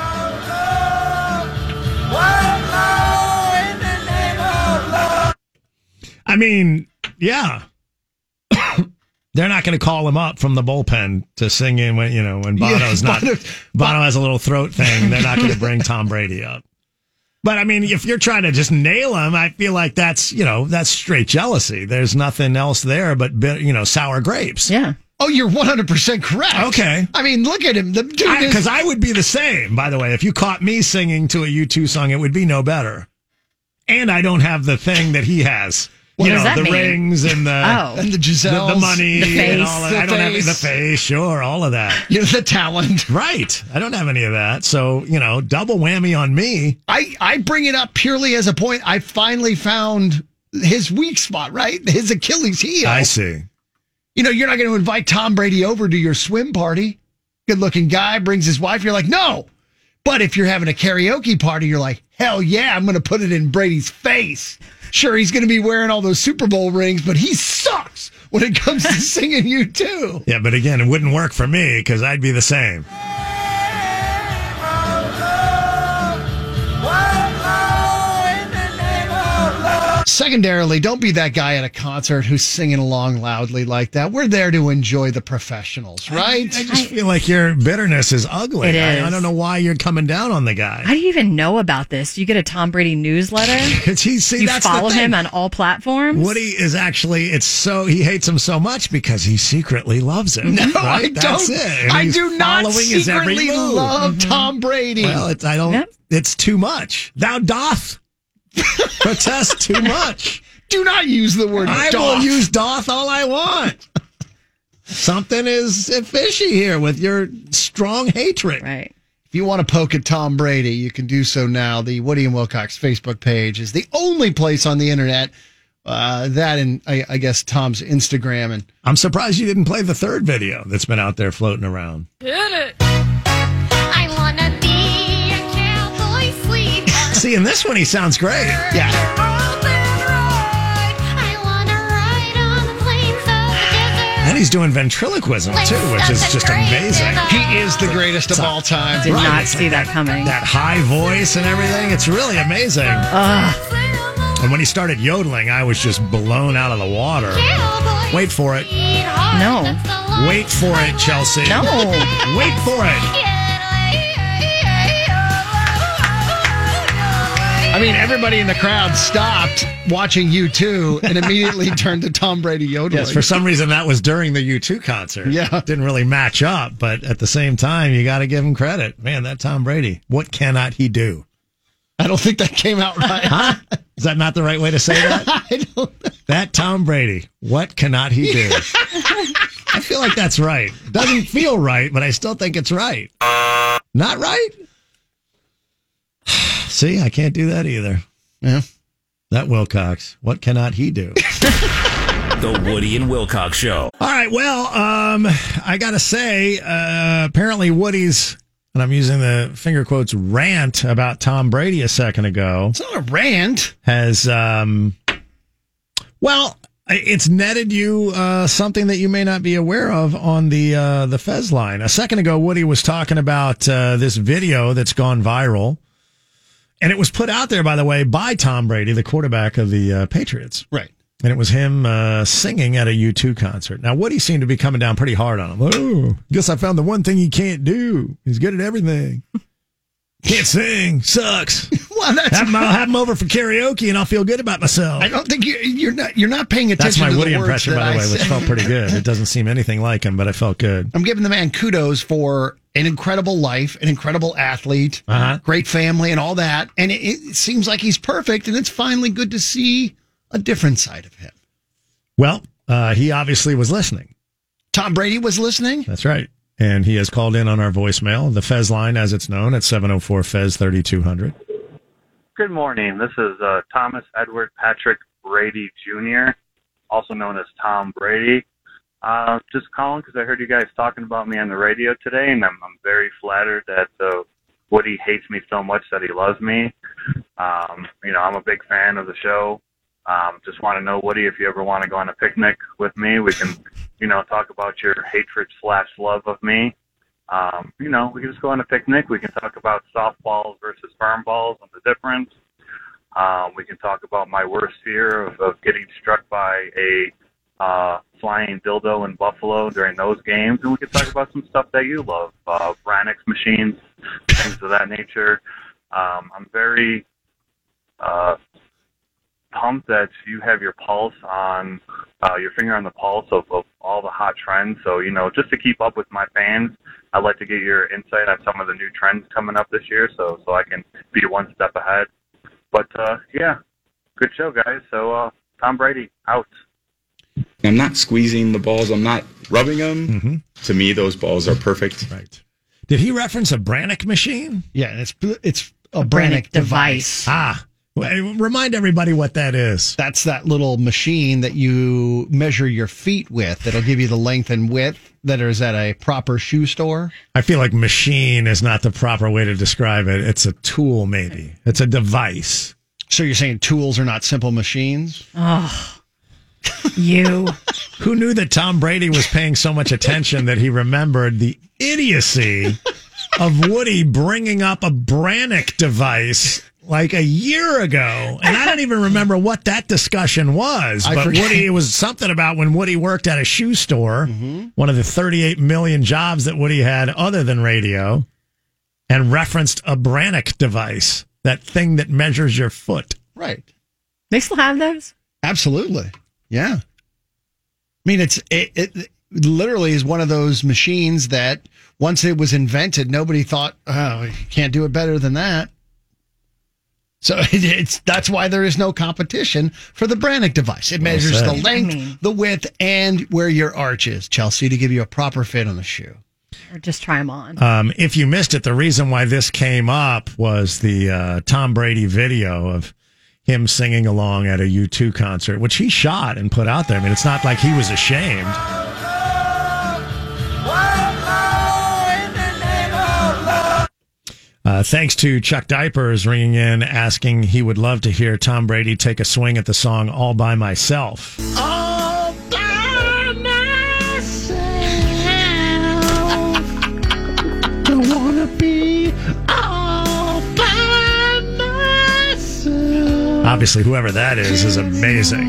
I mean, yeah. They're not going to call him up from the bullpen to sing in when Bono's not. Bono has a little throat thing. They're not going to bring Tom Brady up. But I mean, if you're trying to just nail him, I feel like that's straight jealousy. There's nothing else there but sour grapes. Yeah. Oh, you're 100% correct. Okay. I mean, look at him. The dude because I would be the same, by the way. If you caught me singing to a U2 song, it would be no better. And I don't have the thing that he has. What does that the mean? rings and and the Giselles, the money, the face, and all of that. I don't have the face, sure, all of that. The talent. Right. I don't have any of that. So, double whammy on me. I bring it up purely as a point. I finally found his weak spot, right? His Achilles heel. I see. You're not going to invite Tom Brady over to your swim party. Good looking guy brings his wife. You're like, no. But if you're having a karaoke party, you're like, hell yeah, I'm going to put it in Brady's face. Sure, he's going to be wearing all those Super Bowl rings, but he sucks when it comes to singing U2. Yeah, but again, it wouldn't work for me because I'd be the same. Secondarily, don't be that guy at a concert who's singing along loudly like that. We're there to enjoy the professionals, right? I just feel like your bitterness is ugly. It is. I don't know why you're coming down on the guy. How do you even know about this? Do you get a Tom Brady newsletter? You that's follow the thing. him on all platforms? Woody is actually, he hates him so much because he secretly loves him. No, right? I That's don't. it. And I he's do not following his every secretly move. love Tom Brady. Well, it's too much. Thou doth protest too much. Do not use the word I doth. will use doth all I want. Something is fishy here with your strong hatred. Right. If you want to poke at Tom Brady, you can do so now. The Woody and Wilcox Facebook page is the only place on the internet. That and I guess Tom's Instagram. And I'm surprised you didn't play the third video that's been out there floating around. Hit it. I wanna be a cowboy sleeper. See, in this one he sounds great. Yeah. And he's doing ventriloquism, too, which is just amazing. He is the greatest of all time. Did not see that coming. That high voice and everything. It's really amazing. And when he started yodeling, I was just blown out of the water. Wait for it. No. Wait for it, Chelsea. No. Wait for it. I mean, everybody in the crowd stopped watching U2 and immediately turned to Tom Brady yodeling. Yes, for some reason that was during the U2 concert. Yeah. Didn't really match up, but at the same time, you got to give him credit. Man, that Tom Brady, what cannot he do? I don't think that came out right. Huh? Is that not the right way to say that? I don't. That Tom Brady, what cannot he do? I feel like that's right. It doesn't feel right, but I still think it's right. Not right? See, I can't do that either. Yeah. That Wilcox, what cannot he do? The Woody and Wilcox Show. All right, well, I got to say, apparently Woody's, and I'm using the finger quotes, rant about Tom Brady a second ago. It's not a rant. Has, well, It's netted you something that you may not be aware of on the Fez line. A second ago, Woody was talking about this video that's gone viral. And it was put out there, by the way, by Tom Brady, the quarterback of the Patriots. Right. And it was him singing at a U2 concert. Now, Woody seemed to be coming down pretty hard on him. Oh, guess I found the one thing he can't do. He's good at everything. Can't sing. Sucks. Well, I'll have him over for karaoke, and I'll feel good about myself. I don't think you're not paying attention. That's my to Woody the words impression, that by the I way, which said. felt pretty good. It doesn't seem anything like him, but I felt good. I'm giving the man kudos for an incredible life, an incredible athlete, great family, and all that. And it seems like he's perfect, and it's finally good to see a different side of him. Well, he obviously was listening. Tom Brady was listening? That's right. And he has called in on our voicemail, the Fez line, as it's known, at 704-FEZ-3200. Good morning. This is Thomas Edward Patrick Brady Jr., also known as Tom Brady. Just calling because I heard you guys talking about me on the radio today, and I'm very flattered that Woody hates me so much that he loves me. I'm a big fan of the show. Just want to know, Woody, if you ever want to go on a picnic with me, we can, talk about your hatred/love of me. We can just go on a picnic. We can talk about softballs versus firm balls and the difference. We can talk about my worst fear of getting struck by a flying dildo in Buffalo during those games. And we can talk about some stuff that you love, Branix machines, things of that nature. I'm very pumped that you have your pulse on your finger on the pulse of all the hot trends. So, just to keep up with my fans, I'd like to get your insight on some of the new trends coming up this year so I can be one step ahead. But, good show, guys. So, Tom Brady, out. I'm not squeezing the balls. I'm not rubbing them. Mm-hmm. To me, those balls are perfect. Right. Did he reference a Branix machine? Yeah, it's a Branix device. Remind everybody what that is. That's that little machine that you measure your feet with. That'll give you the length and width that is at a proper shoe store. I feel like machine is not the proper way to describe it. It's a tool, maybe. It's a device. So you're saying tools are not simple machines? Oh, you. Who knew that Tom Brady was paying so much attention that he remembered the idiocy of Woody bringing up a Branix device like a year ago, and I don't even remember what that discussion was. But Woody, it was something about when Woody worked at a shoe store, one of the 38 million jobs that Woody had other than radio, and referenced a Branix device, that thing that measures your foot. Right. They still have those? Absolutely. Yeah. I mean, it literally is one of those machines that once it was invented, nobody thought, oh, you can't do it better than that. So that's why there is no competition for the Branix device. It measures the length, the width, and where your arch is, Chelsea, to give you a proper fit on the shoe. Or just try them on. If you missed it, the reason why this came up was the Tom Brady video of him singing along at a U2 concert, which he shot and put out there. I mean, it's not like he was ashamed. Thanks to Chuck Diapers ringing in, asking he would love to hear Tom Brady take a swing at the song All By Myself. All by myself. Don't wanna be all by myself. Obviously, whoever that is amazing.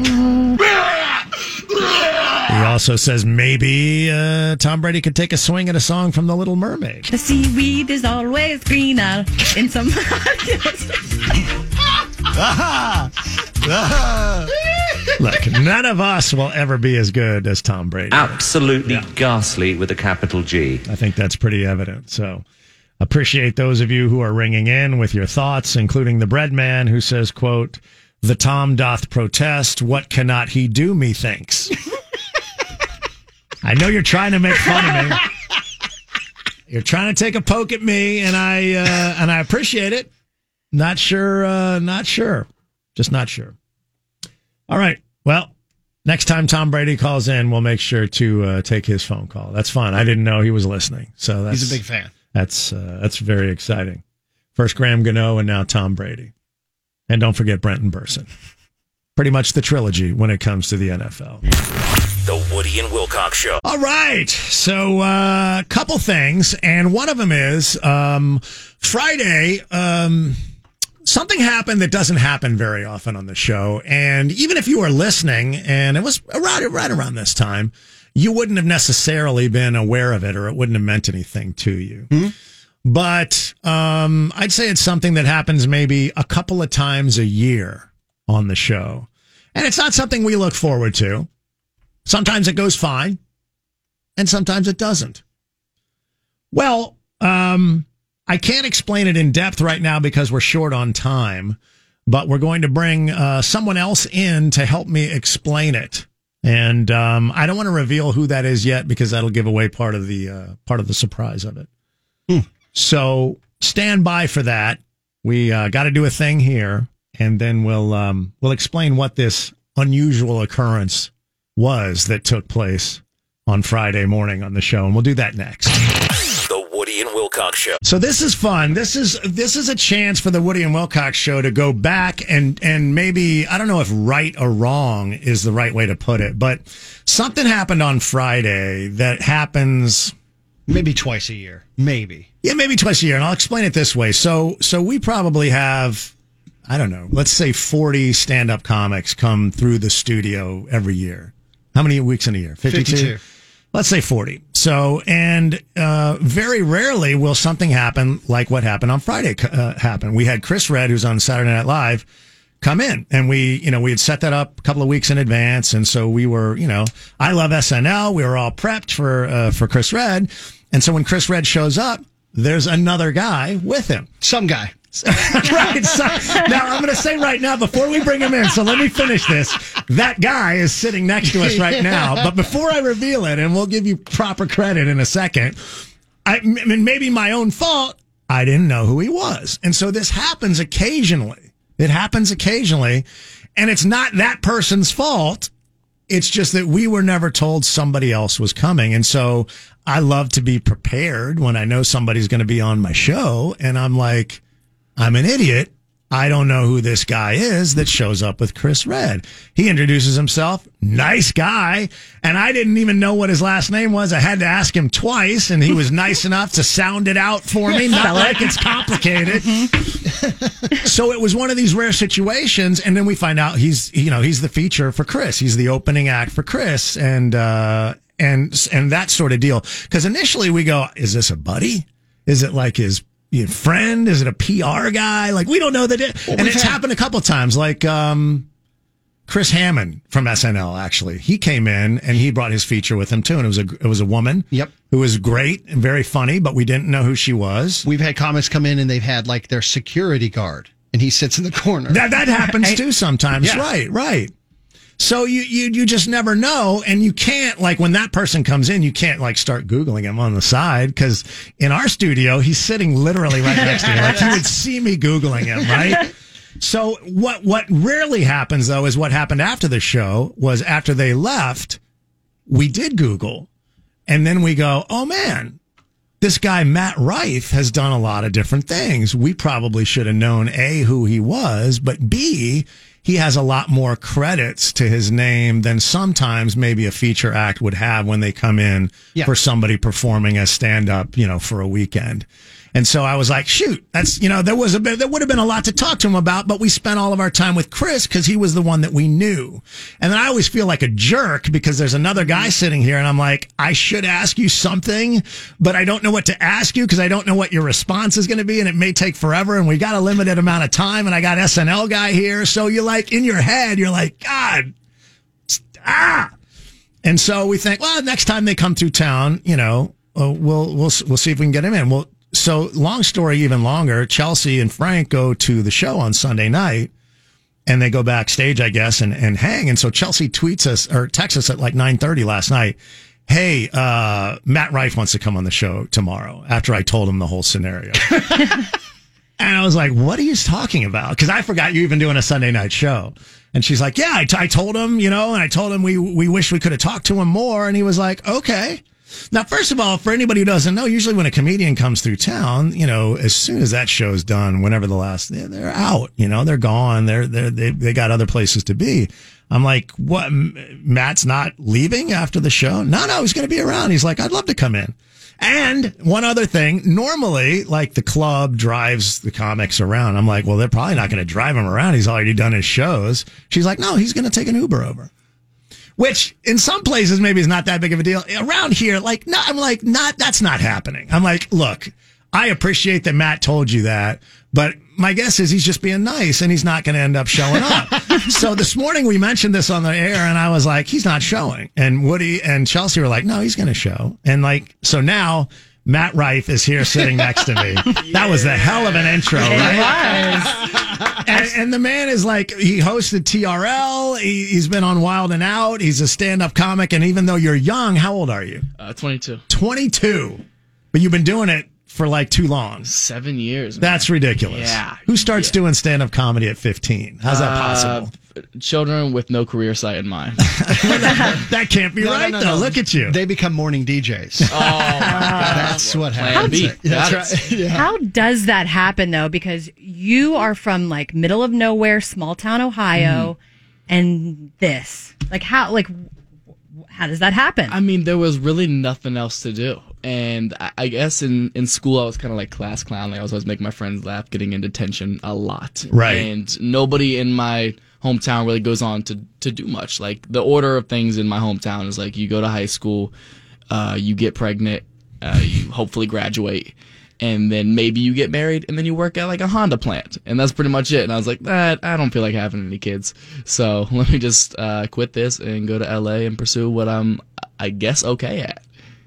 He also says maybe Tom Brady could take a swing at a song from The Little Mermaid. The seaweed is always greener in some. Look, none of us will ever be as good as Tom Brady. Absolutely ghastly with a capital G. I think that's pretty evident. So appreciate those of you who are ringing in with your thoughts, including the bread man who says, quote, "The Tom doth protest, what cannot he do, methinks." I know you're trying to make fun of me. You're trying to take a poke at me, and I appreciate it. Not sure. Just not sure. All right. Well, next time Tom Brady calls in, we'll make sure to take his phone call. That's fun. I didn't know he was listening. So he's a big fan. That's very exciting. First Graham Gano and now Tom Brady. And don't forget Brenton Burson. pretty much the trilogy when it comes to the NFL. The Woody and Wilcox Show. All right. So a couple things. And one of them is Friday, something happened that doesn't happen very often on the show. And even if you were listening, and it was right around this time, you wouldn't have necessarily been aware of it, or it wouldn't have meant anything to you. Mm-hmm. But I'd say it's something that happens maybe a couple of times a year on the show. And it's not something we look forward to. Sometimes it goes fine, and sometimes it doesn't. Well, I can't explain it in depth right now because we're short on time, but we're going to bring someone else in to help me explain it. And I don't want to reveal who that is yet because that'll give away part of the surprise of it. So stand by for that. We got to do a thing here, and then we'll explain what this unusual occurrence was that took place on Friday morning on the show, and we'll do that next. The Woody and Wilcox Show. So this is fun. This is a chance for the Woody and Wilcox Show to go back and maybe, I don't know if right or wrong is the right way to put it, but something happened on Friday that happens maybe twice a year. Maybe. Yeah, maybe twice a year. And I'll explain it this way. So we probably have, I don't know, let's say 40 stand-up comics come through the studio every year. How many weeks in a year? 52? Let's say 40. So, and very rarely will something happen like what happened on Friday happen. We had Chris Redd, who's on Saturday Night Live, come in, and we had set that up a couple of weeks in advance. And so we were, I love SNL. We were all prepped for Chris Redd. And so when Chris Redd shows up, there's another guy with him. Some guy. Right. So, now, I'm going to say right now, before we bring him in, so let me finish this. That guy is sitting next to us right now. But before I reveal it, and we'll give you proper credit in a second, I mean, maybe my own fault, I didn't know who he was. And so this happens occasionally. It happens occasionally. And it's not that person's fault. It's just that we were never told somebody else was coming. And so I love to be prepared when I know somebody's going to be on my show. And I'm like, I'm an idiot. I don't know who this guy is that shows up with Chris Redd. He introduces himself. Nice guy. And I didn't even know what his last name was. I had to ask him twice, and he was nice enough to sound it out for me. Not like it's complicated. So it was one of these rare situations. And then we find out he's the feature for Chris. He's the opening act for Chris and that sort of deal. Because initially we go, is this a buddy? Is it like his friend? Is it a PR guy? Like, we don't know that. And it's happened a couple of times. Like Chris Hammond from SNL, actually, he came in and he brought his feature with him too, and it was a woman. Yep, who was great and very funny, but we didn't know who she was. We've had comics come in and they've had like their security guard, and he sits in the corner. That happens too sometimes. Yeah. Right. So you just never know, and you can't, like, when that person comes in, you can't like start Googling him on the side, because in our studio he's sitting literally right next to me. Like, you would see me Googling him, right? So what rarely happens though is what happened after the show was, after they left, we did Google, and then we go, oh man, this guy Matt Rife has done a lot of different things. We probably should have known A, who he was, but B, he has a lot more credits to his name than sometimes maybe a feature act would have when they come in for somebody performing as stand-up, for a weekend. And so I was like, shoot, that's, there would have been a lot to talk to him about, but we spent all of our time with Chris because he was the one that we knew. And then I always feel like a jerk because there's another guy sitting here and I'm like, I should ask you something, but I don't know what to ask you because I don't know what your response is going to be, and it may take forever, and we got a limited amount of time, and I got SNL guy here. So you're like, in your head, you're like, God, And so we think, well, next time they come through town, we'll see if we can get him in. Well, so long story even longer, Chelsea and Frank go to the show on Sunday night, and they go backstage, I guess, and hang. And so Chelsea tweets us or texts us at like 9:30 last night, hey, Matt Rife wants to come on the show tomorrow, after I told him the whole scenario. And I was like, what are you talking about? Because I forgot you even doing a Sunday night show. And she's like, yeah, I told him, and I told him we wish we could have talked to him more. And he was like, okay. Now, first of all, for anybody who doesn't know, usually when a comedian comes through town, as soon as that show's done, whenever they're out, they're gone. They got other places to be. I'm like, what? Matt's not leaving after the show? No, he's going to be around. He's like, I'd love to come in. And one other thing, normally, like the club drives the comics around. I'm like, well, they're probably not going to drive him around. He's already done his shows. She's like, no, he's going to take an Uber over. Which in some places maybe is not that big of a deal. Around here, that's not happening. I'm like, look, I appreciate that Matt told you that, but my guess is he's just being nice and he's not going to end up showing up. So this morning we mentioned this on the air and I was like, he's not showing. And Woody and Chelsea were like, no, he's going to show. And so now Matt Rife is here sitting next to me. That was the hell of an intro, right? And the man is like, he hosted TRL. He's been on Wild and Out. He's a stand-up comic. And even though you're young, how old are you? 22. 22. But you've been doing it for like too long. 7 years. Man. That's ridiculous. Yeah. Who starts doing stand-up comedy at 15? How's that possible? Children with no career sight in mind. That can't be right, though. Look at you. They become morning DJs. Oh, that's what happens. That's right. Yeah. How does that happen, though? Because you are from like middle of nowhere, small town Ohio, and this. How does that happen? I mean, there was really nothing else to do. And I guess in school, I was kind of like class clown. Like I was always making my friends laugh, getting in detention a lot. Right. And nobody in my hometown really goes on to do much. Like the order of things in my hometown is like you go to high school, you get pregnant, you hopefully graduate, and then maybe you get married, and then you work at like a Honda plant. And that's pretty much it. And I was like, I don't feel like having any kids. So let me just quit this and go to LA and pursue what I'm, I guess, okay at.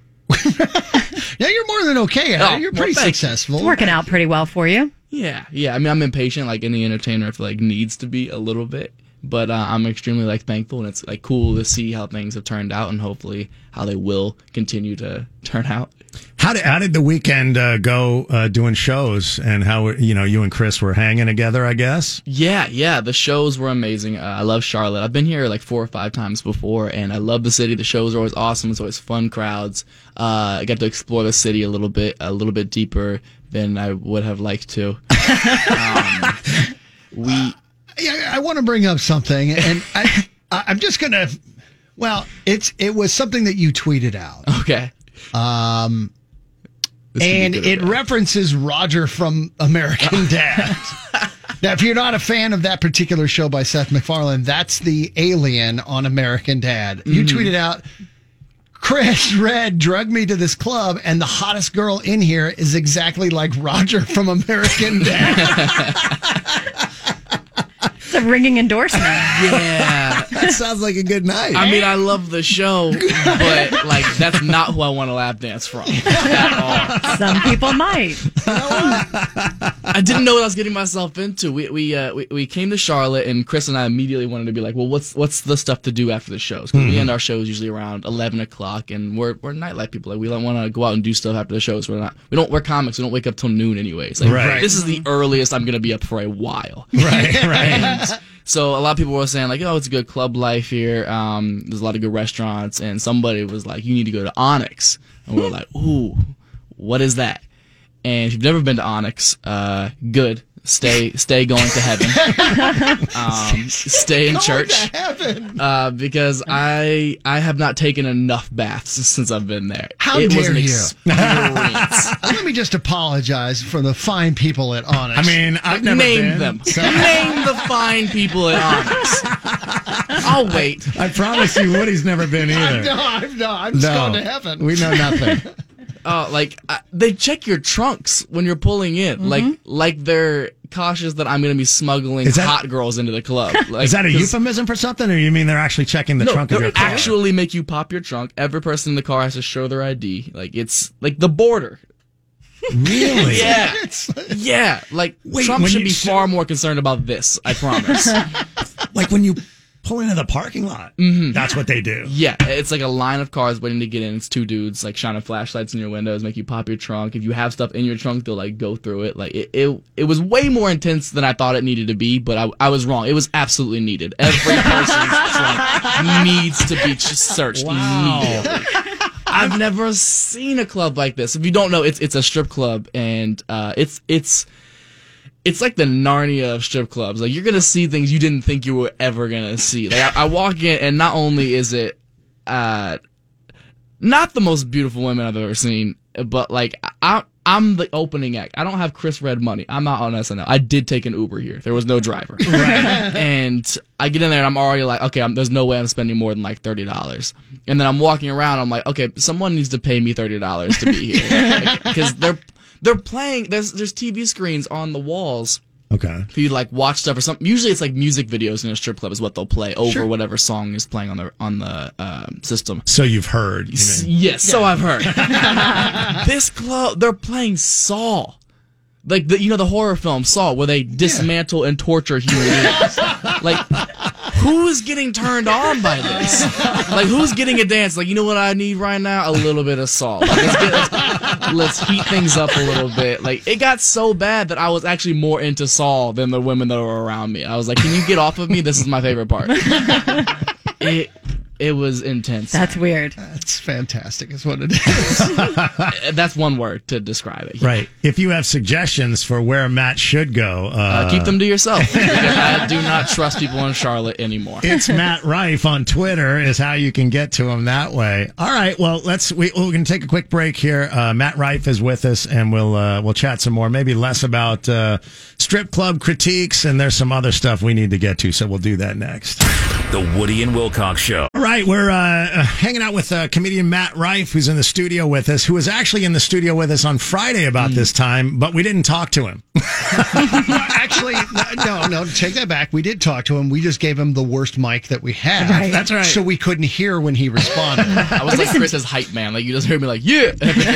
Yeah, you're more than okay at it. You're pretty successful. It's working out pretty well for you. Yeah. I mean, I'm impatient, like any entertainer. I feel like needs to be a little bit, but I'm extremely thankful, and it's cool to see how things have turned out, and hopefully how they will continue to turn out. How did the weekend go doing shows, and how you and Chris were hanging together? I guess. Yeah. The shows were amazing. I love Charlotte. I've been here like 4 or 5 times before, and I love the city. The shows are always awesome. It's always fun crowds. I got to explore the city a little bit deeper than I would have liked to. I want to bring up something, and I'm just gonna. Well, it was something that you tweeted out. Okay. And it references Roger from American Dad. Now, if you're not a fan of that particular show by Seth MacFarlane, that's the alien on American Dad. Mm-hmm. You tweeted out, Chris Red drugged me to this club, and the hottest girl in here is exactly like Roger from American Dad. It's a ringing endorsement. Yeah. That sounds like a good night. I mean, I love the show, but that's not who I want to lap dance from at all. Some people might. I didn't know what I was getting myself into. We came to Charlotte, and Chris and I immediately wanted to be like, well, what's the stuff to do after the shows? Because we end our shows usually around 11 o'clock, and we're nightlife people. Like, we don't want to go out and do stuff after the shows. We're comics. We don't wake up till noon anyways. Like, right. This is the earliest I'm going to be up for a while. Right. So a lot of people were saying like, oh, it's a good club life here. There's a lot of good restaurants, and somebody was like, you need to go to Onyx, and we were like, ooh, what is that? And if you've never been to Onyx, good. Stay going to heaven. Stay in church. Because I have not taken enough baths since I've been there. How dare you? Let me just apologize for the fine people at Onyx. I mean, I've never named been. Them. Name the fine people at Onyx. I'll wait. I promise you, Woody's never been either. I'm just going to heaven. We know nothing. They check your trunks when you're pulling in, like they're cautious that I'm going to be smuggling hot girls into the club. Is that a euphemism for something, or you mean they're actually checking the trunk of your car? They actually make you pop your trunk. Every person in the car has to show their ID. Like, it's like the border. Really? Yeah. Yeah. Like, Trump should be far more concerned about this, I promise. Like when you pull into the parking lot. That's what they do. Yeah, it's like a line of cars waiting to get in. It's 2 dudes like shining flashlights in your windows, make you pop your trunk. If you have stuff in your trunk, they'll like go through it. Like it was way more intense than I thought it needed to be, but I was wrong. It was absolutely needed. Every person's trunk needs to be searched immediately. I've never seen a club like this. If you don't know, it's a strip club, and it's like the Narnia of strip clubs. Like, you're gonna see things you didn't think you were ever gonna see. Like, I walk in, and not only is it not the most beautiful women I've ever seen, but like I'm the opening act. I don't have Chris Red money. I'm not on SNL. I did take an Uber here. There was no driver. Right. And I get in there and I'm already like, okay, there's no way I'm spending more than like $30. And then I'm walking around. I'm like, okay, someone needs to pay me $30 to be here, because they're playing. There's TV screens on the walls. Okay. If you like watch stuff or something, usually it's like music videos in a strip club is what they'll play over whatever song is playing on the system. So you've heard. You mean. Yes, so I've heard. This club, they're playing Saw. Like the horror film Saw, where they dismantle and torture human beings. Like, who's getting turned on by this? Like, who's getting a dance? Like, you know what I need right now? A little bit of Saw. Like, let's heat things up a little bit. Like, it got so bad that I was actually more into Saw than the women that were around me. I was like, can you get off of me? This is my favorite part. It was intense. That's weird. That's fantastic, is what it is. That's one word to describe it. Right. If you have suggestions for where Matt should go, keep them to yourself. I do not trust people in Charlotte anymore. It's Matt Rife on Twitter is how you can get to him that way. All right. Well, we're going to take a quick break here. Matt Rife is with us, and we'll chat some more. Maybe less about strip club critiques, and there's some other stuff we need to get to. So we'll do that next. The Woody and Wilcox Show. All right, we're hanging out with comedian Matt Rife, who's in the studio with us, who was actually in the studio with us on Friday about this time, but we didn't talk to him. Actually, no, take that back. We did talk to him. We just gave him the worst mic that we had. Right. That's right. So we couldn't hear when he responded. I was like Chris's hype man. Like, you just heard me like, yeah.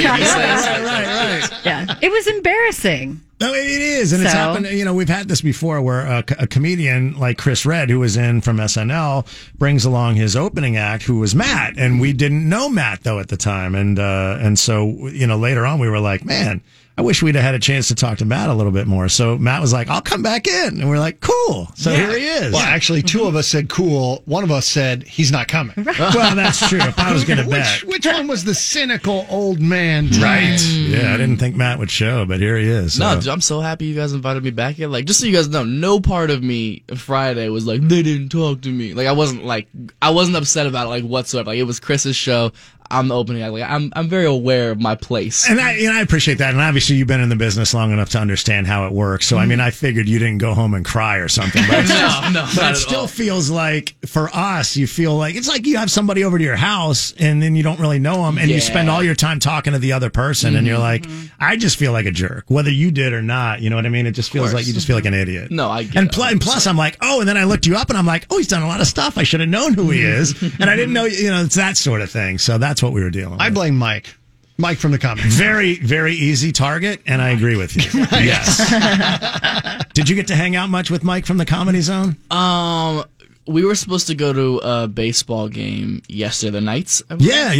Right. Yeah. It was embarrassing. No, it is, and it's happened. We've had this before, where a comedian like Chris Red, who was in from SNL, brings along his opening act, who was Matt, and we didn't know Matt though at the time, and so later on we were like, man, I wish we'd have had a chance to talk to Matt a little bit more. So Matt was like, I'll come back in. And we're like, cool. So here he is. Well, actually, two of us said cool. One of us said he's not coming. Right. Well, that's true. If I was going to bet. Which one was the cynical old man? Right. Yeah, I didn't think Matt would show, but here he is. No, I'm so happy you guys invited me back here. Like, just so you guys know, no part of me Friday was like, they didn't talk to me. Like, I wasn't upset about it, like, whatsoever. Like, it was Chris's show. I'm the opening act. Like, I'm very aware of my place. And I appreciate that. And obviously you've been in the business long enough to understand how it works. So, I mean, I figured you didn't go home and cry or something. But it still feels like, for us, you feel like, it's like you have somebody over to your house and then you don't really know them and you spend all your time talking to the other person and you're like, I just feel like a jerk, whether you did or not. You know what I mean? It just feels like you just feel like an idiot. No, I get and plus I'm like, and then I looked you up and I'm like, he's done a lot of stuff. I should have known who he is. And I didn't know, it's that sort of thing. So that's what we were dealing with. I blame Mike from the Comedy Zone. Very, very easy target, and I agree with you. Right. Yes. Did you get to hang out much with Mike from the Comedy Zone? We were supposed to go to a baseball game yesterday, the Knights. The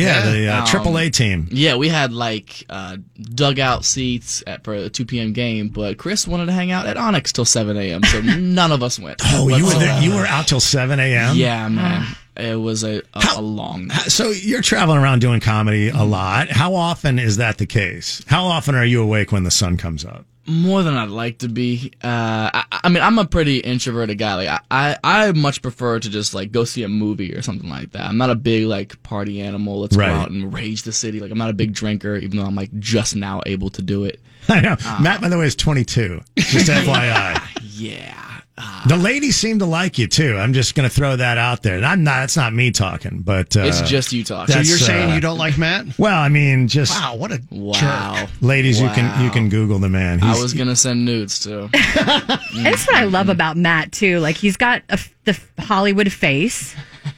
AAA team. Yeah, we had like dugout seats for a 2 p.m. game, but Chris wanted to hang out at Onyx till 7 a.m., so none of us went. Oh, you were there? You were out till 7 a.m.? Yeah, man. It was a long night. So you're traveling around doing comedy a lot. How often is that the case? How often are you awake when the sun comes up? More than I'd like to be. I mean, I'm a pretty introverted guy. Like, I much prefer to just like go see a movie or something like that. I'm not a big like party animal. Let's go out and rage the city. Like, I'm not a big drinker, even though I'm like just now able to do it. I know. Matt, by the way, is 22. Just FYI. Yeah. The ladies seem to like you too. I'm just going to throw that out there. That's not me talking, but it's just you talking. So you're saying you don't like Matt? Well, I mean, just what a jerk. Ladies, you can Google the man. I was going to send nudes too. And that's what I love about Matt too. Like, he's got the Hollywood face.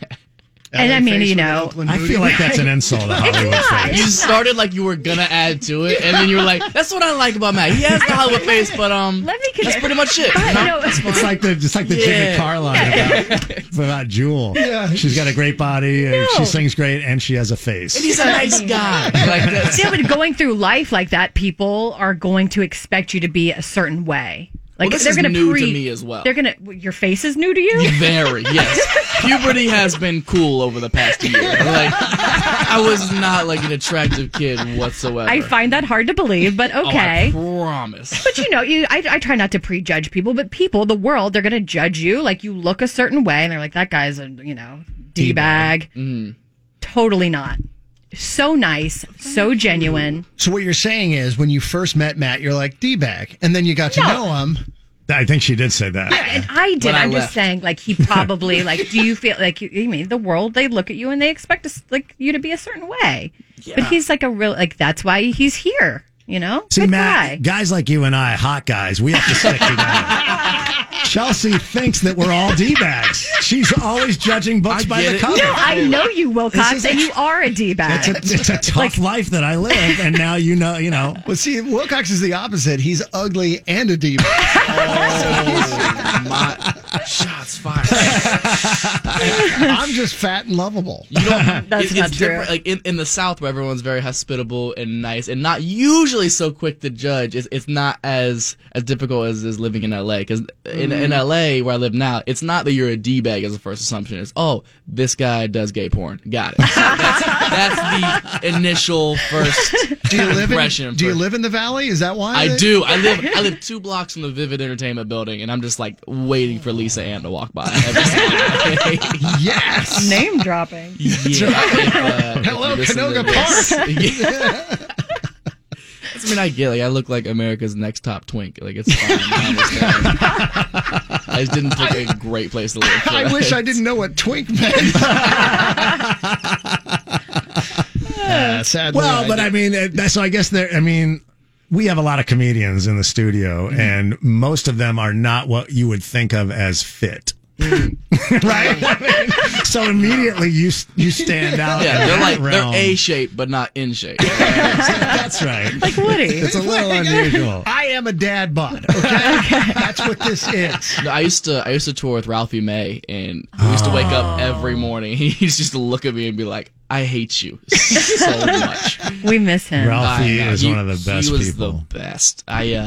And I mean, I feel like that's an insult to Hollywood face. You started like you were gonna add to it, and then you were like, "That's what I like about Matt. He has the Hollywood face, but that's pretty much it." It's like the Jimmy Carr line about Jewel. Yeah. She's got a great body, she sings great, and she has a face. And he's a nice guy. But going through life like that, people are going to expect you to be a certain way. Like this they're is gonna new to me as well. They're gonna. Your face is new to you. Very, yes. Puberty has been cool over the past year. Like, I was not like an attractive kid whatsoever. I find that hard to believe, but okay. Oh, I promise. But I try not to prejudge people, but the world, they're gonna judge you. Like you look a certain way, and they're like, that guy's a D-bag. Totally not. So nice, so genuine. So what you're saying is, when you first met Matt, you're like D-bag, and then you got to know him. I think she did say that. And I did. I'm just saying, like he probably like. Do you feel like you mean the world? They look at you and they expect you to be a certain way. Yeah. But he's like a real like. That's why he's here. You know. See, Good Matt, guy. guys like you and I, hot guys, we have to stick together. Chelsea thinks that we're all D-bags. She's always judging books by the cover. No, I know you, Wilcox, and you are a D-bag. It's a tough life that I live, and now you know. Well, see, Wilcox is the opposite. He's ugly and a D-bag. My shots fired. I'm just fat and lovable. That's not it's true. different. Like in the South, where everyone's very hospitable and nice, and not usually so quick to judge. It's not as difficult as is living in LA. Because in LA, where I live now, it's not that you're a D-bag as a first assumption. It's this guy does gay porn. Got it. So that's the initial first impression. Do you live in the Valley? Is that why? I do. I live 2 blocks from the Vivid Entertainment Building, and I'm just like waiting for Lisa Ann to walk by every single day. Yes. Name dropping. Yeah. Hello, Canoga Park. Yeah. I mean, I get like I look like America's next top twink. Like it's fine. I understand. I just didn't pick a great place to live. I wish I didn't know what twink meant. Sadly, Well, but I mean, so I guess we have a lot of comedians in the studio, and most of them are not what you would think of as fit. Right? So immediately you stand out. Yeah, they're A-shaped but not in shape. That's right. Like Woody. It's a little unusual. I am a dad bod. Okay, that's what this is. No, I used to tour with Ralphie May, and we used to wake up every morning. He used to look at me and be like, "I hate you so much." We miss him. Ralphie is one of the best people. He was the best.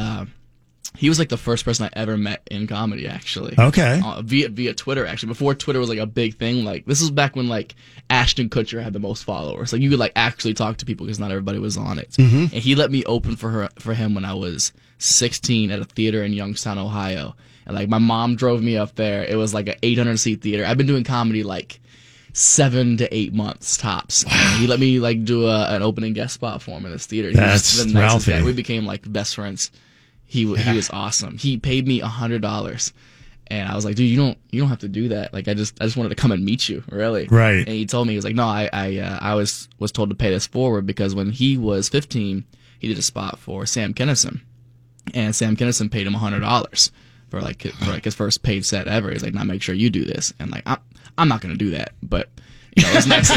He was like the first person I ever met in comedy, actually. Okay. Via Twitter, actually. Before Twitter was like a big thing. Like this was back when like Ashton Kutcher had the most followers. Like you could like actually talk to people because not everybody was on it. Mm-hmm. And he let me open for him when I was 16 at a theater in Youngstown, Ohio. And like my mom drove me up there. It was like an 800-seat theater. I've been doing comedy like 7 to 8 months tops. Wow. And he let me like do an opening guest spot for him in this theater. That's he was the nicest Ralphie. guy. We became like best friends. He was awesome. He paid me $100, and I was like, "Dude, you don't have to do that. Like, I just wanted to come and meet you, really." Right. And he told me, he was like, "No, I was told to pay this forward because when he was 15, he did a spot for Sam Kinison, and Sam Kinison paid him $100 for his first paid set ever. He's like, "Now make sure you do this." And like, I'm not gonna do that, but it was nice.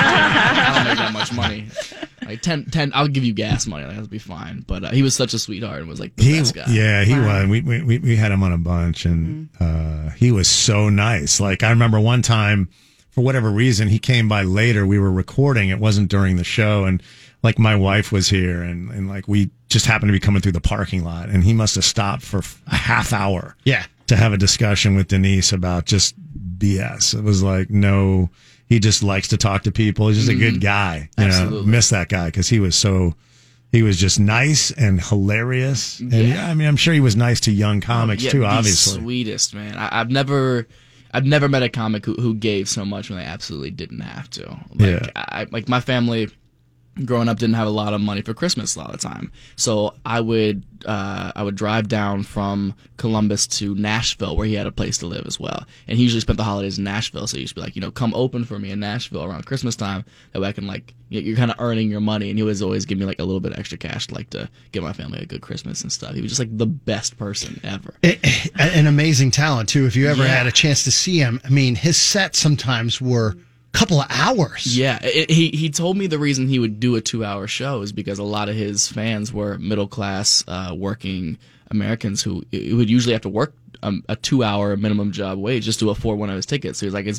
I don't make that much money. Like 10, I'll give you gas money. Like, that'll be fine. But he was such a sweetheart and was like the best guy. Yeah, he was. We had him on a bunch, and he was so nice. Like I remember one time, for whatever reason, he came by later. We were recording. It wasn't during the show, and like my wife was here, and like we just happened to be coming through the parking lot, and he must have stopped for a half hour. Yeah, to have a discussion with Denise about just BS. It was like no. He just likes to talk to people. He's just a good guy. You know, miss that guy because he was just nice and hilarious. And Yeah. I mean, I'm sure he was nice to young comics too. Obviously, the sweetest man. I've never met a comic who gave so much when they absolutely didn't have to. Like my family growing up didn't have a lot of money for Christmas a lot of the time, so I would drive down from Columbus to Nashville where he had a place to live as well, and he usually spent the holidays in Nashville. So he used to be like, come open for me in Nashville around Christmas time, that way I can like you're kind of earning your money. And he was always give me like a little bit of extra cash to like to give my family a good Christmas and stuff. He was just like the best person ever. An amazing talent too. If you ever had a chance to see him, I mean, his sets sometimes were couple of hours. Yeah, he told me the reason he would do a 2-hour show is because a lot of his fans were middle class working Americans who would usually have to work a 2-hour minimum job wage just to afford one of his tickets. So he's like,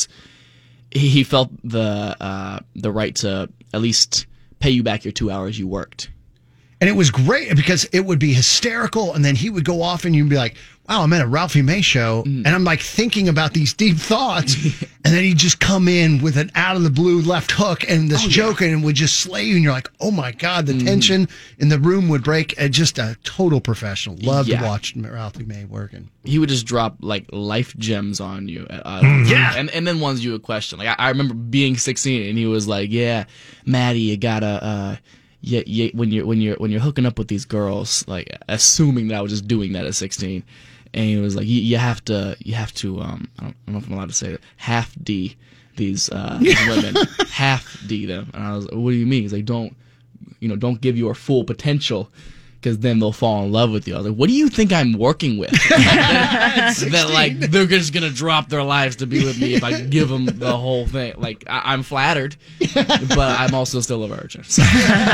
he felt the right to at least pay you back your 2 hours you worked. And it was great because it would be hysterical, and then he would go off, and you'd be like, wow, I'm at a Ralphie May show, and I'm like thinking about these deep thoughts, and then he'd just come in with an out of the blue left hook and this joke, and would just slay you, and you're like, oh my God, the tension in the room would break. Just a total professional. Love to watch Ralphie May working. He would just drop like life gems on you. And then ones you would question. Like I remember being 16, and he was like, yeah, Maddie, you gotta, when you're hooking up with these girls, like assuming that I was just doing that at 16, and he was like, you have to I don't know if I'm allowed to say it, half D these women, half D them, and I was like, what do you mean? He's like, don't give your full potential, because then they'll fall in love with you. I was like, what do you think I'm working with? That like they're just gonna drop their lives to be with me if I give them the whole thing. Like I'm flattered, but I'm also still a virgin. So.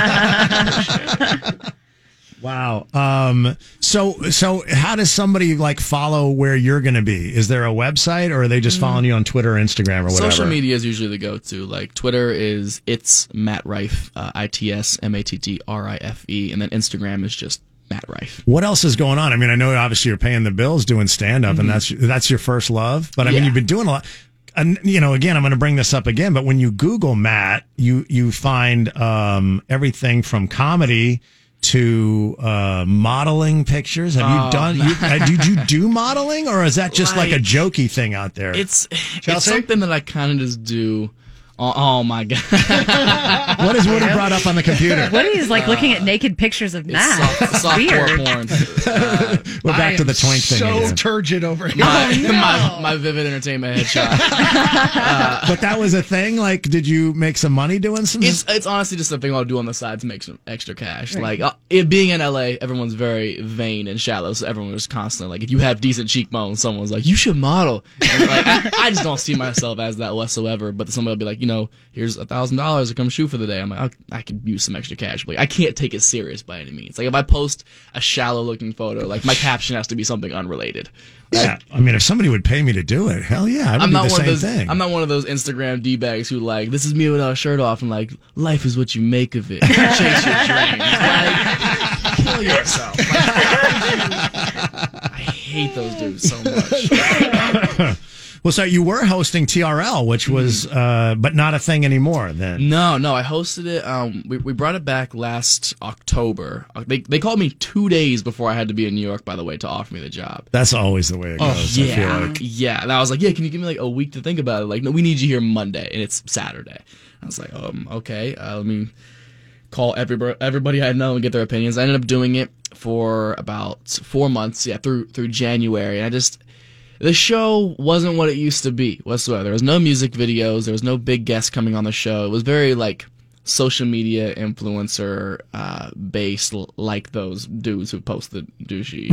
Wow. So how does somebody like follow where you're going to be? Is there a website, or are they just following you on Twitter or Instagram or whatever? Social media is usually the go-to. Like Twitter is it's Matt Rife, ITSMATTRIFE, and then Instagram is just Matt Rife. What else is going on? I mean, I know obviously you're paying the bills doing stand-up, and that's your first love. But I mean, you've been doing a lot. And, again, I'm going to bring this up again, but when you Google Matt, you find everything from comedy to modeling pictures. Have you done? Did you do modeling, or is that just like a jokey thing out there? It's something that I kind of just do. Oh my God! What is Woody brought up on the computer? Woody's like looking at naked pictures of Matt. Softcore porn. We're back to the twink thing. So turgid over here. My Vivid Entertainment headshot. But that was a thing. Like, did you make some money doing some? It's honestly just a thing I'll do on the side to make some extra cash. Right. Like it being in LA, everyone's very vain and shallow, so everyone was constantly like, if you have decent cheekbones, someone's like, you should model. And like I just don't see myself as that whatsoever. But somebody will be like, here's $1,000 to come shoot for the day. I'm like, I could use some extra cash. But like, I can't take it serious by any means. Like if I post a shallow looking photo, like my caption has to be something unrelated. Yeah, I mean, if somebody would pay me to do it, hell yeah, I would do the same thing. I'm not one of those Instagram D-bags who like, this is me without a shirt off, and like, life is what you make of it. Chase your dreams. Like, kill yourself. Like, I hate those dudes so much. Well, so you were hosting TRL, which was, but not a thing anymore then. No, I hosted it. We brought it back last October. They called me 2 days before I had to be in New York, by the way, to offer me the job. That's always the way it goes. Yeah. I feel like. Yeah. And I was like, can you give me like a week to think about it? Like, no, we need you here Monday, and it's Saturday. I was like, okay, let me call everybody I know and get their opinions. I ended up doing it for about 4 months, through January, and the show wasn't what it used to be whatsoever. There was no music videos. There was no big guests coming on the show. It was very like social media influencer based, like those dudes who post the douchey.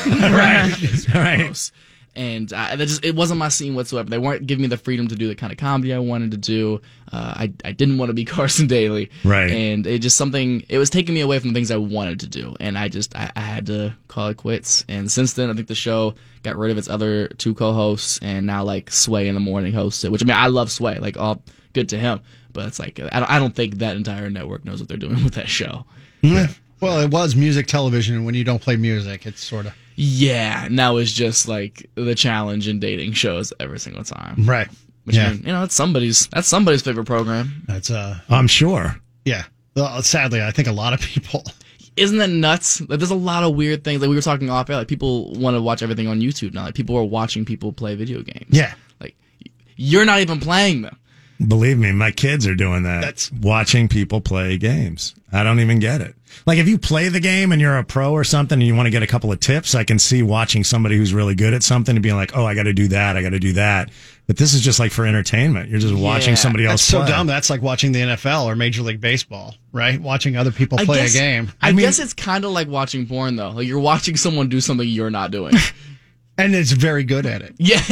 Right. And it wasn't my scene whatsoever. They weren't giving me the freedom to do the kind of comedy I wanted to do. I didn't want to be Carson Daly. Right. And it was taking me away from the things I wanted to do. And I had to call it quits. And since then, I think the show got rid of its other 2 co-hosts, and now like Sway in the morning hosts it, which I mean, I love Sway, like all good to him. But it's like, I don't think that entire network knows what they're doing with that show. Yeah. Well, it was music television, and when you don't play music, it's sort of. Yeah, now it's just like the challenge in dating shows every single time. Right. Which I mean, that's somebody's favorite program. That's I'm sure. Yeah. Well, sadly, I think a lot of people. Isn't that nuts? Like, there's a lot of weird things. Like we were talking off air, like people want to watch everything on YouTube now. Like people are watching people play video games. Yeah. Like you're not even playing them. Believe me, my kids are doing that. That's watching people play games. I don't even get it. Like if you play the game and you're a pro or something and you want to get a couple of tips, I can see watching somebody who's really good at something and being like, oh, I got to do that. But this is just like for entertainment. You're just watching somebody else play. That's so dumb. That's like watching the NFL or Major League Baseball, right? Watching other people play a game. I guess it's kind of like watching porn, though. Like you're watching someone do something you're not doing. And it's very good at it. Yeah.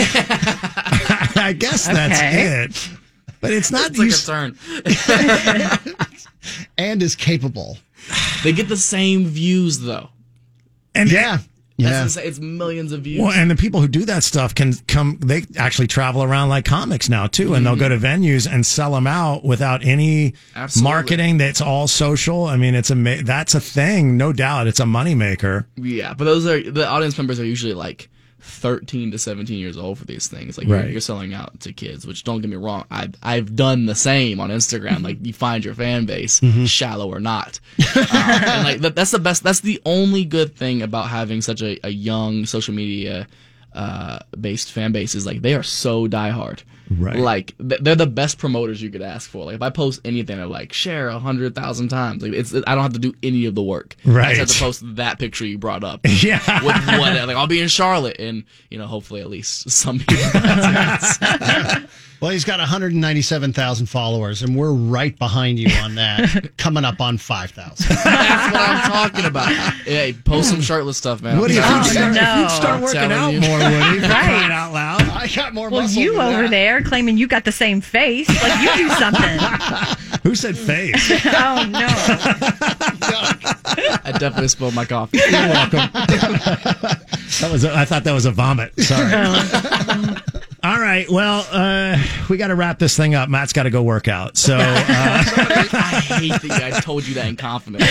I guess that's it. But it's not like a turn. And is capable. They get the same views, though. And Yeah. It's millions of views. Well, and the people who do that stuff can come. They actually travel around like comics now too, and they'll go to venues and sell them out without any marketing. That's all social. I mean, that's a thing, no doubt. It's a moneymaker. Yeah, but the audience members are usually like 13 to 17 years old for these things. Like you're selling out to kids, which don't get me wrong, I've done the same on Instagram. Like you find your fan base, shallow or not, and like that's the best. That's the only good thing about having such a young social media based fan base is like they are so diehard. Right. Like they're the best promoters you could ask for. Like if I post anything, they're like share 100,000 times. Like I don't have to do any of the work. Right. I just have to post that picture you brought up. Yeah. With one, like I'll be in Charlotte, and hopefully at least some people. Well, he's got 197,000 followers, and we're right behind you on that, coming up on 5,000. That's what I'm talking about. Hey, post some shirtless stuff, man. Woody, if you'd start working out more, Woody, crying out loud. I got more Well, muscle you than over that. there claiming you got the same face. Like, you do something. Who said face? Oh, no. I definitely spilled my coffee. You're welcome. I thought that was a vomit. Sorry. All right. Well, we got to wrap this thing up. Matt's got to go work out. So I hate that you guys told you that in confidence.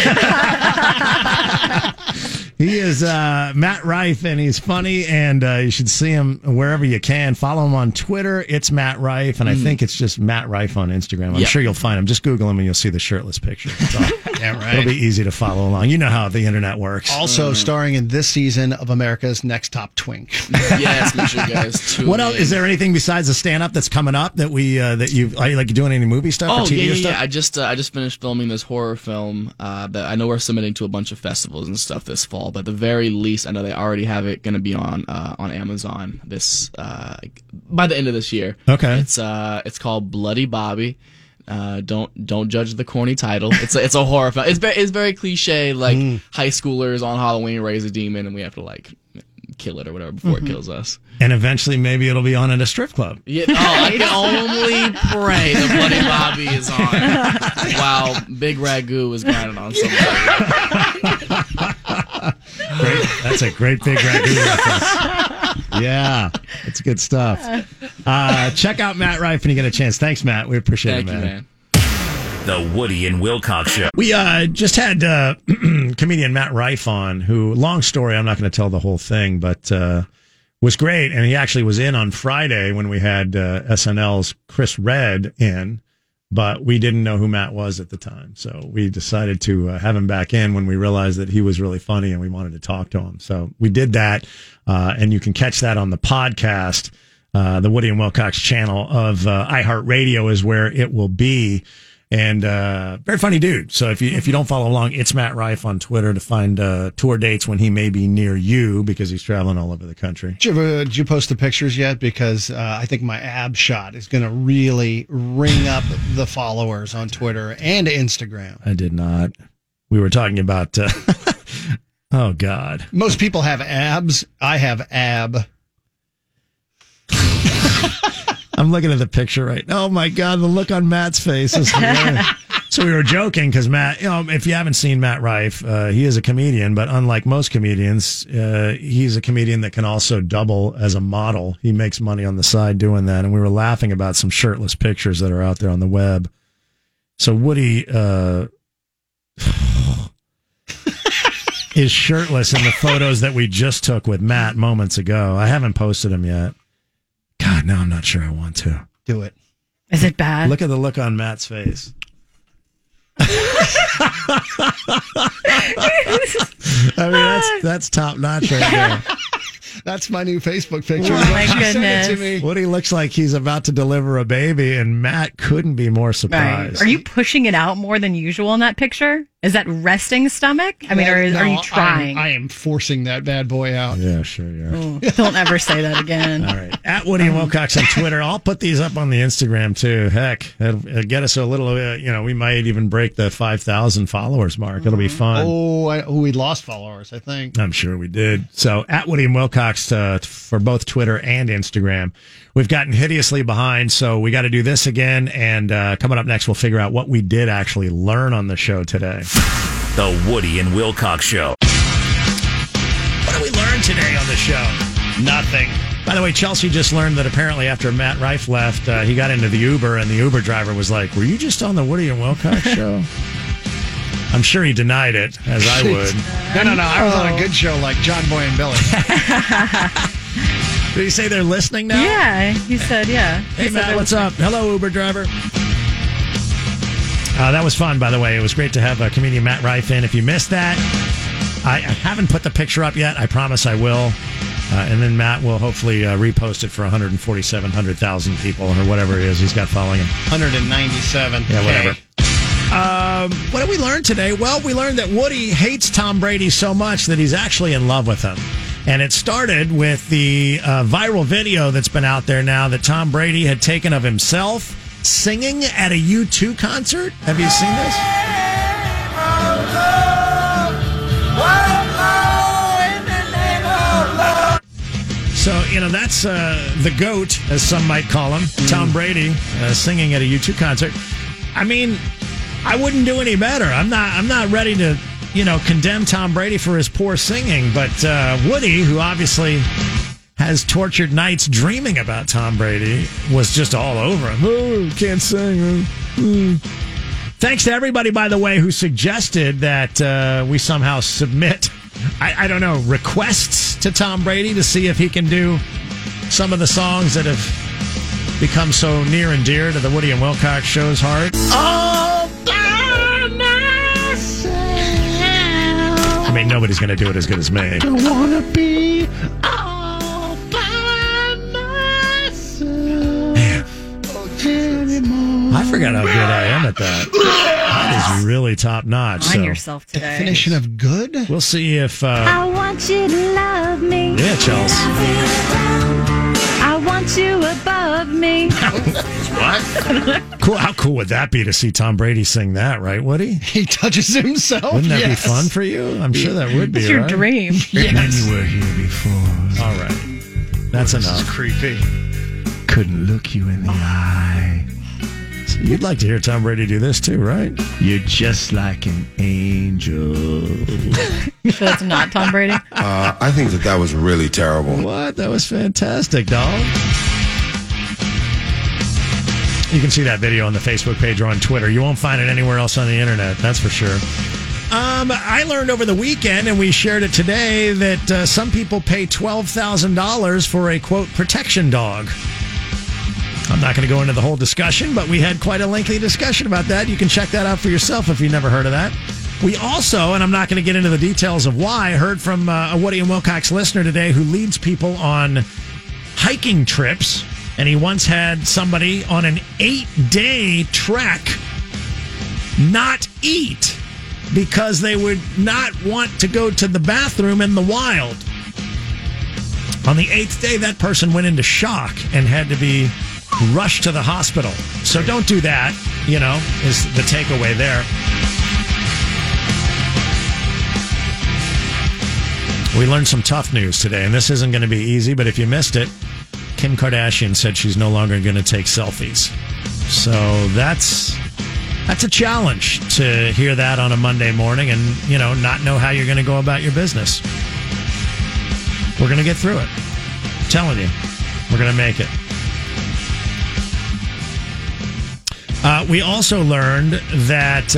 he is Matt Rife, and he's funny, and you should see him wherever you can. Follow him on Twitter. It's Matt Rife, and I think it's just Matt Rife on Instagram. I'm sure you'll find him. Just Google him, and you'll see the shirtless picture. Yeah, right. It'll be easy to follow along. You know how the internet works. Also starring in this season of America's Next Top Twink. Yes, make sure you guys tune What else? in. Is there anything besides the stand-up that's coming up that are you doing any movie stuff or TV stuff? I just finished filming this horror film that I know we're submitting to a bunch of festivals and stuff this fall. But at the very least, I know they already have it going to be on Amazon this by the end of this year. Okay, it's called Bloody Bobby. Don't judge the corny title. It's a horror film. It's very cliche, like high schoolers on Halloween raise a demon and we have to like kill it or whatever before it kills us. And eventually, maybe it'll be on at a strip club. Yeah, I can only pray the Bloody Bobby is on while Big Ragu is grinding on somebody. Great. That's a great Big Ragu reference. Yeah, that's good stuff. Check out Matt Rife when you get a chance. Thanks, Matt. We appreciate it, man. The Woody and Wilcox Show. We just had comedian Matt Rife on, who, long story, I'm not going to tell the whole thing, but was great. And he actually was in on Friday when we had SNL's Chris Redd in, but we didn't know who Matt was at the time. So we decided to have him back in when we realized that he was really funny and we wanted to talk to him. So we did that, and you can catch that on the podcast. The Woody and Wilcox channel of iHeartRadio is where it will be. And very funny dude. So if you don't follow along, it's Matt Rife on Twitter to find tour dates when he may be near you, because he's traveling all over the country. Did you post the pictures yet? Because I think my ab shot is going to really ring up the followers on Twitter and Instagram. I did not. We were talking about oh God. Most people have abs. I have ab. I'm looking at the picture right now. Oh my God, the look on Matt's face is hilarious. So we were joking because Matt, if you haven't seen Matt Rife, he is a comedian, but unlike most comedians, he's a comedian that can also double as a model. He makes money on the side doing that. And we were laughing about some shirtless pictures that are out there on the web. So Woody is shirtless in the photos that we just took with Matt moments ago. I haven't posted them yet. God, now I'm not sure I want to. Do it. Is it bad? Look at the look on Matt's face. I mean, that's top notch right there. That's my new Facebook picture. Oh, my She sent goodness. it to me. Woody looks like he's about to deliver a baby, and Matt couldn't be more surprised. Right. Are you pushing it out more than usual in that picture? Is that resting stomach? I mean, are you trying? I am forcing that bad boy out. Yeah, sure you are. Oh, don't ever say that again. All right. At Woody and Wilcox on Twitter. I'll put these up on the Instagram, too. Heck, it'll get us a little, we might even break the 5,000 followers mark. It'll be fun. We lost followers, I think. I'm sure we did. So at Woody and Wilcox for both Twitter and Instagram. We've gotten hideously behind, so we got to do this again. And coming up next, we'll figure out what we did actually learn on the show today. The Woody and Wilcox Show. What did we learn today on the show? Nothing. By the way, Chelsea just learned that apparently after Matt Rife left, he got into the Uber, and the Uber driver was like, "Were you just on the Woody and Wilcox show?" I'm sure he denied it, as I would. No. I was on a good show like John Boy and Billy. Did he say they're listening now? Yeah, he said, yeah. Hey, Matt, what's up? Hello, Uber driver. That was fun, by the way. It was great to have comedian Matt Rife in. If you missed that, I haven't put the picture up yet. I promise I will. And then Matt will hopefully repost it for 147,000 people or whatever it is he's got following him. 197. Yeah, whatever. What did we learn today? Well, we learned that Woody hates Tom Brady so much that he's actually in love with him. And it started with the viral video that's been out there now that Tom Brady had taken of himself singing at a U2 concert. Have you seen this? So, that's the GOAT, as some might call him, Tom Brady, singing at a U2 concert. I mean, I wouldn't do any better. I'm not ready to, condemn Tom Brady for his poor singing, but Woody, who obviously has tortured nights dreaming about Tom Brady, was just all over him. Oh, can't sing. Thanks to everybody, by the way, who suggested that we somehow submit, I don't know, requests to Tom Brady to see if he can do some of the songs that have become so near and dear to the Woody and Wilcox show's heart. All by myself. I mean, nobody's going to do it as good as me. I want to be all by myself. I forgot how good I am at that. That is really top notch. On yourself today. Definition of good? We'll see if... I want you to love me. Yeah, Chelsea. I want you above me. What? Cool. How cool would that be to see Tom Brady sing that, right, Woody? He touches himself. Wouldn't that be fun for you? I'm sure that would be, It's your right? dream. Yes. When you were here before. All right. That's enough. This is creepy. Couldn't look you in the eye. So you'd like to hear Tom Brady do this too, right? You're just like an angel. You sure that's not Tom Brady? I think that was really terrible. What? That was fantastic, dog. You can see that video on the Facebook page or on Twitter. You won't find it anywhere else on the internet, that's for sure. I learned over the weekend, and we shared it today, that some people pay $12,000 for a, quote, protection dog. I'm not going to go into the whole discussion, but we had quite a lengthy discussion about that. You can check that out for yourself if you've never heard of that. We also, and I'm not going to get into the details of why, heard from a Woody and Wilcox listener today who leads people on hiking trips, and he once had somebody on an 8-day trek not eat because they would not want to go to the bathroom in the wild. On the 8th day, that person went into shock and had to be rushed to the hospital. So don't do that, is the takeaway there. We learned some tough news today, and this isn't going to be easy, but if you missed it, Kim Kardashian said she's no longer going to take selfies. So that's a challenge to hear that on a Monday morning and, not know how you're going to go about your business. We're going to get through it. I'm telling you, we're going to make it. We also learned that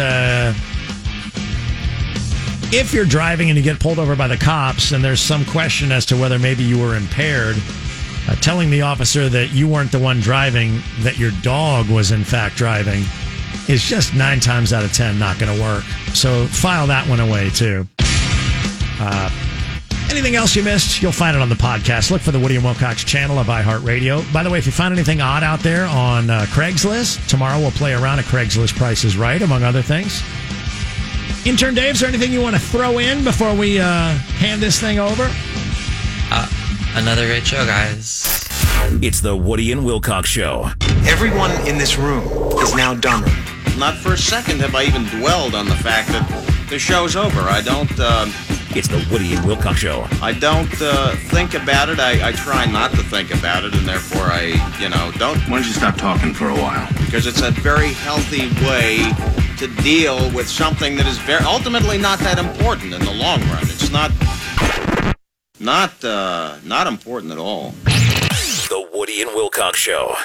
if you're driving and you get pulled over by the cops and there's some question as to whether maybe you were impaired, telling the officer that you weren't the one driving, that your dog was in fact driving, is just 9 times out of 10 not going to work. So file that one away too. Anything else you missed, you'll find it on the podcast. Look for the Woody and Wilcox channel of iHeartRadio. By the way, if you find anything odd out there on Craigslist, tomorrow we'll play around a Craigslist Price is Right, among other things. Intern Dave, is there anything you want to throw in before we hand this thing over? Another great show, guys. It's the Woody and Wilcox Show. Everyone in this room is now dumber. Not for a second have I even dwelled on the fact that the show's over. I don't... It's the Woody and Wilcox Show. I don't think about it. I try not to think about it, and therefore I, don't. Why don't you stop talking for a while? Because it's a very healthy way to deal with something that is ultimately not that important in the long run. It's not... Not important at all. The Woody and Wilcox Show.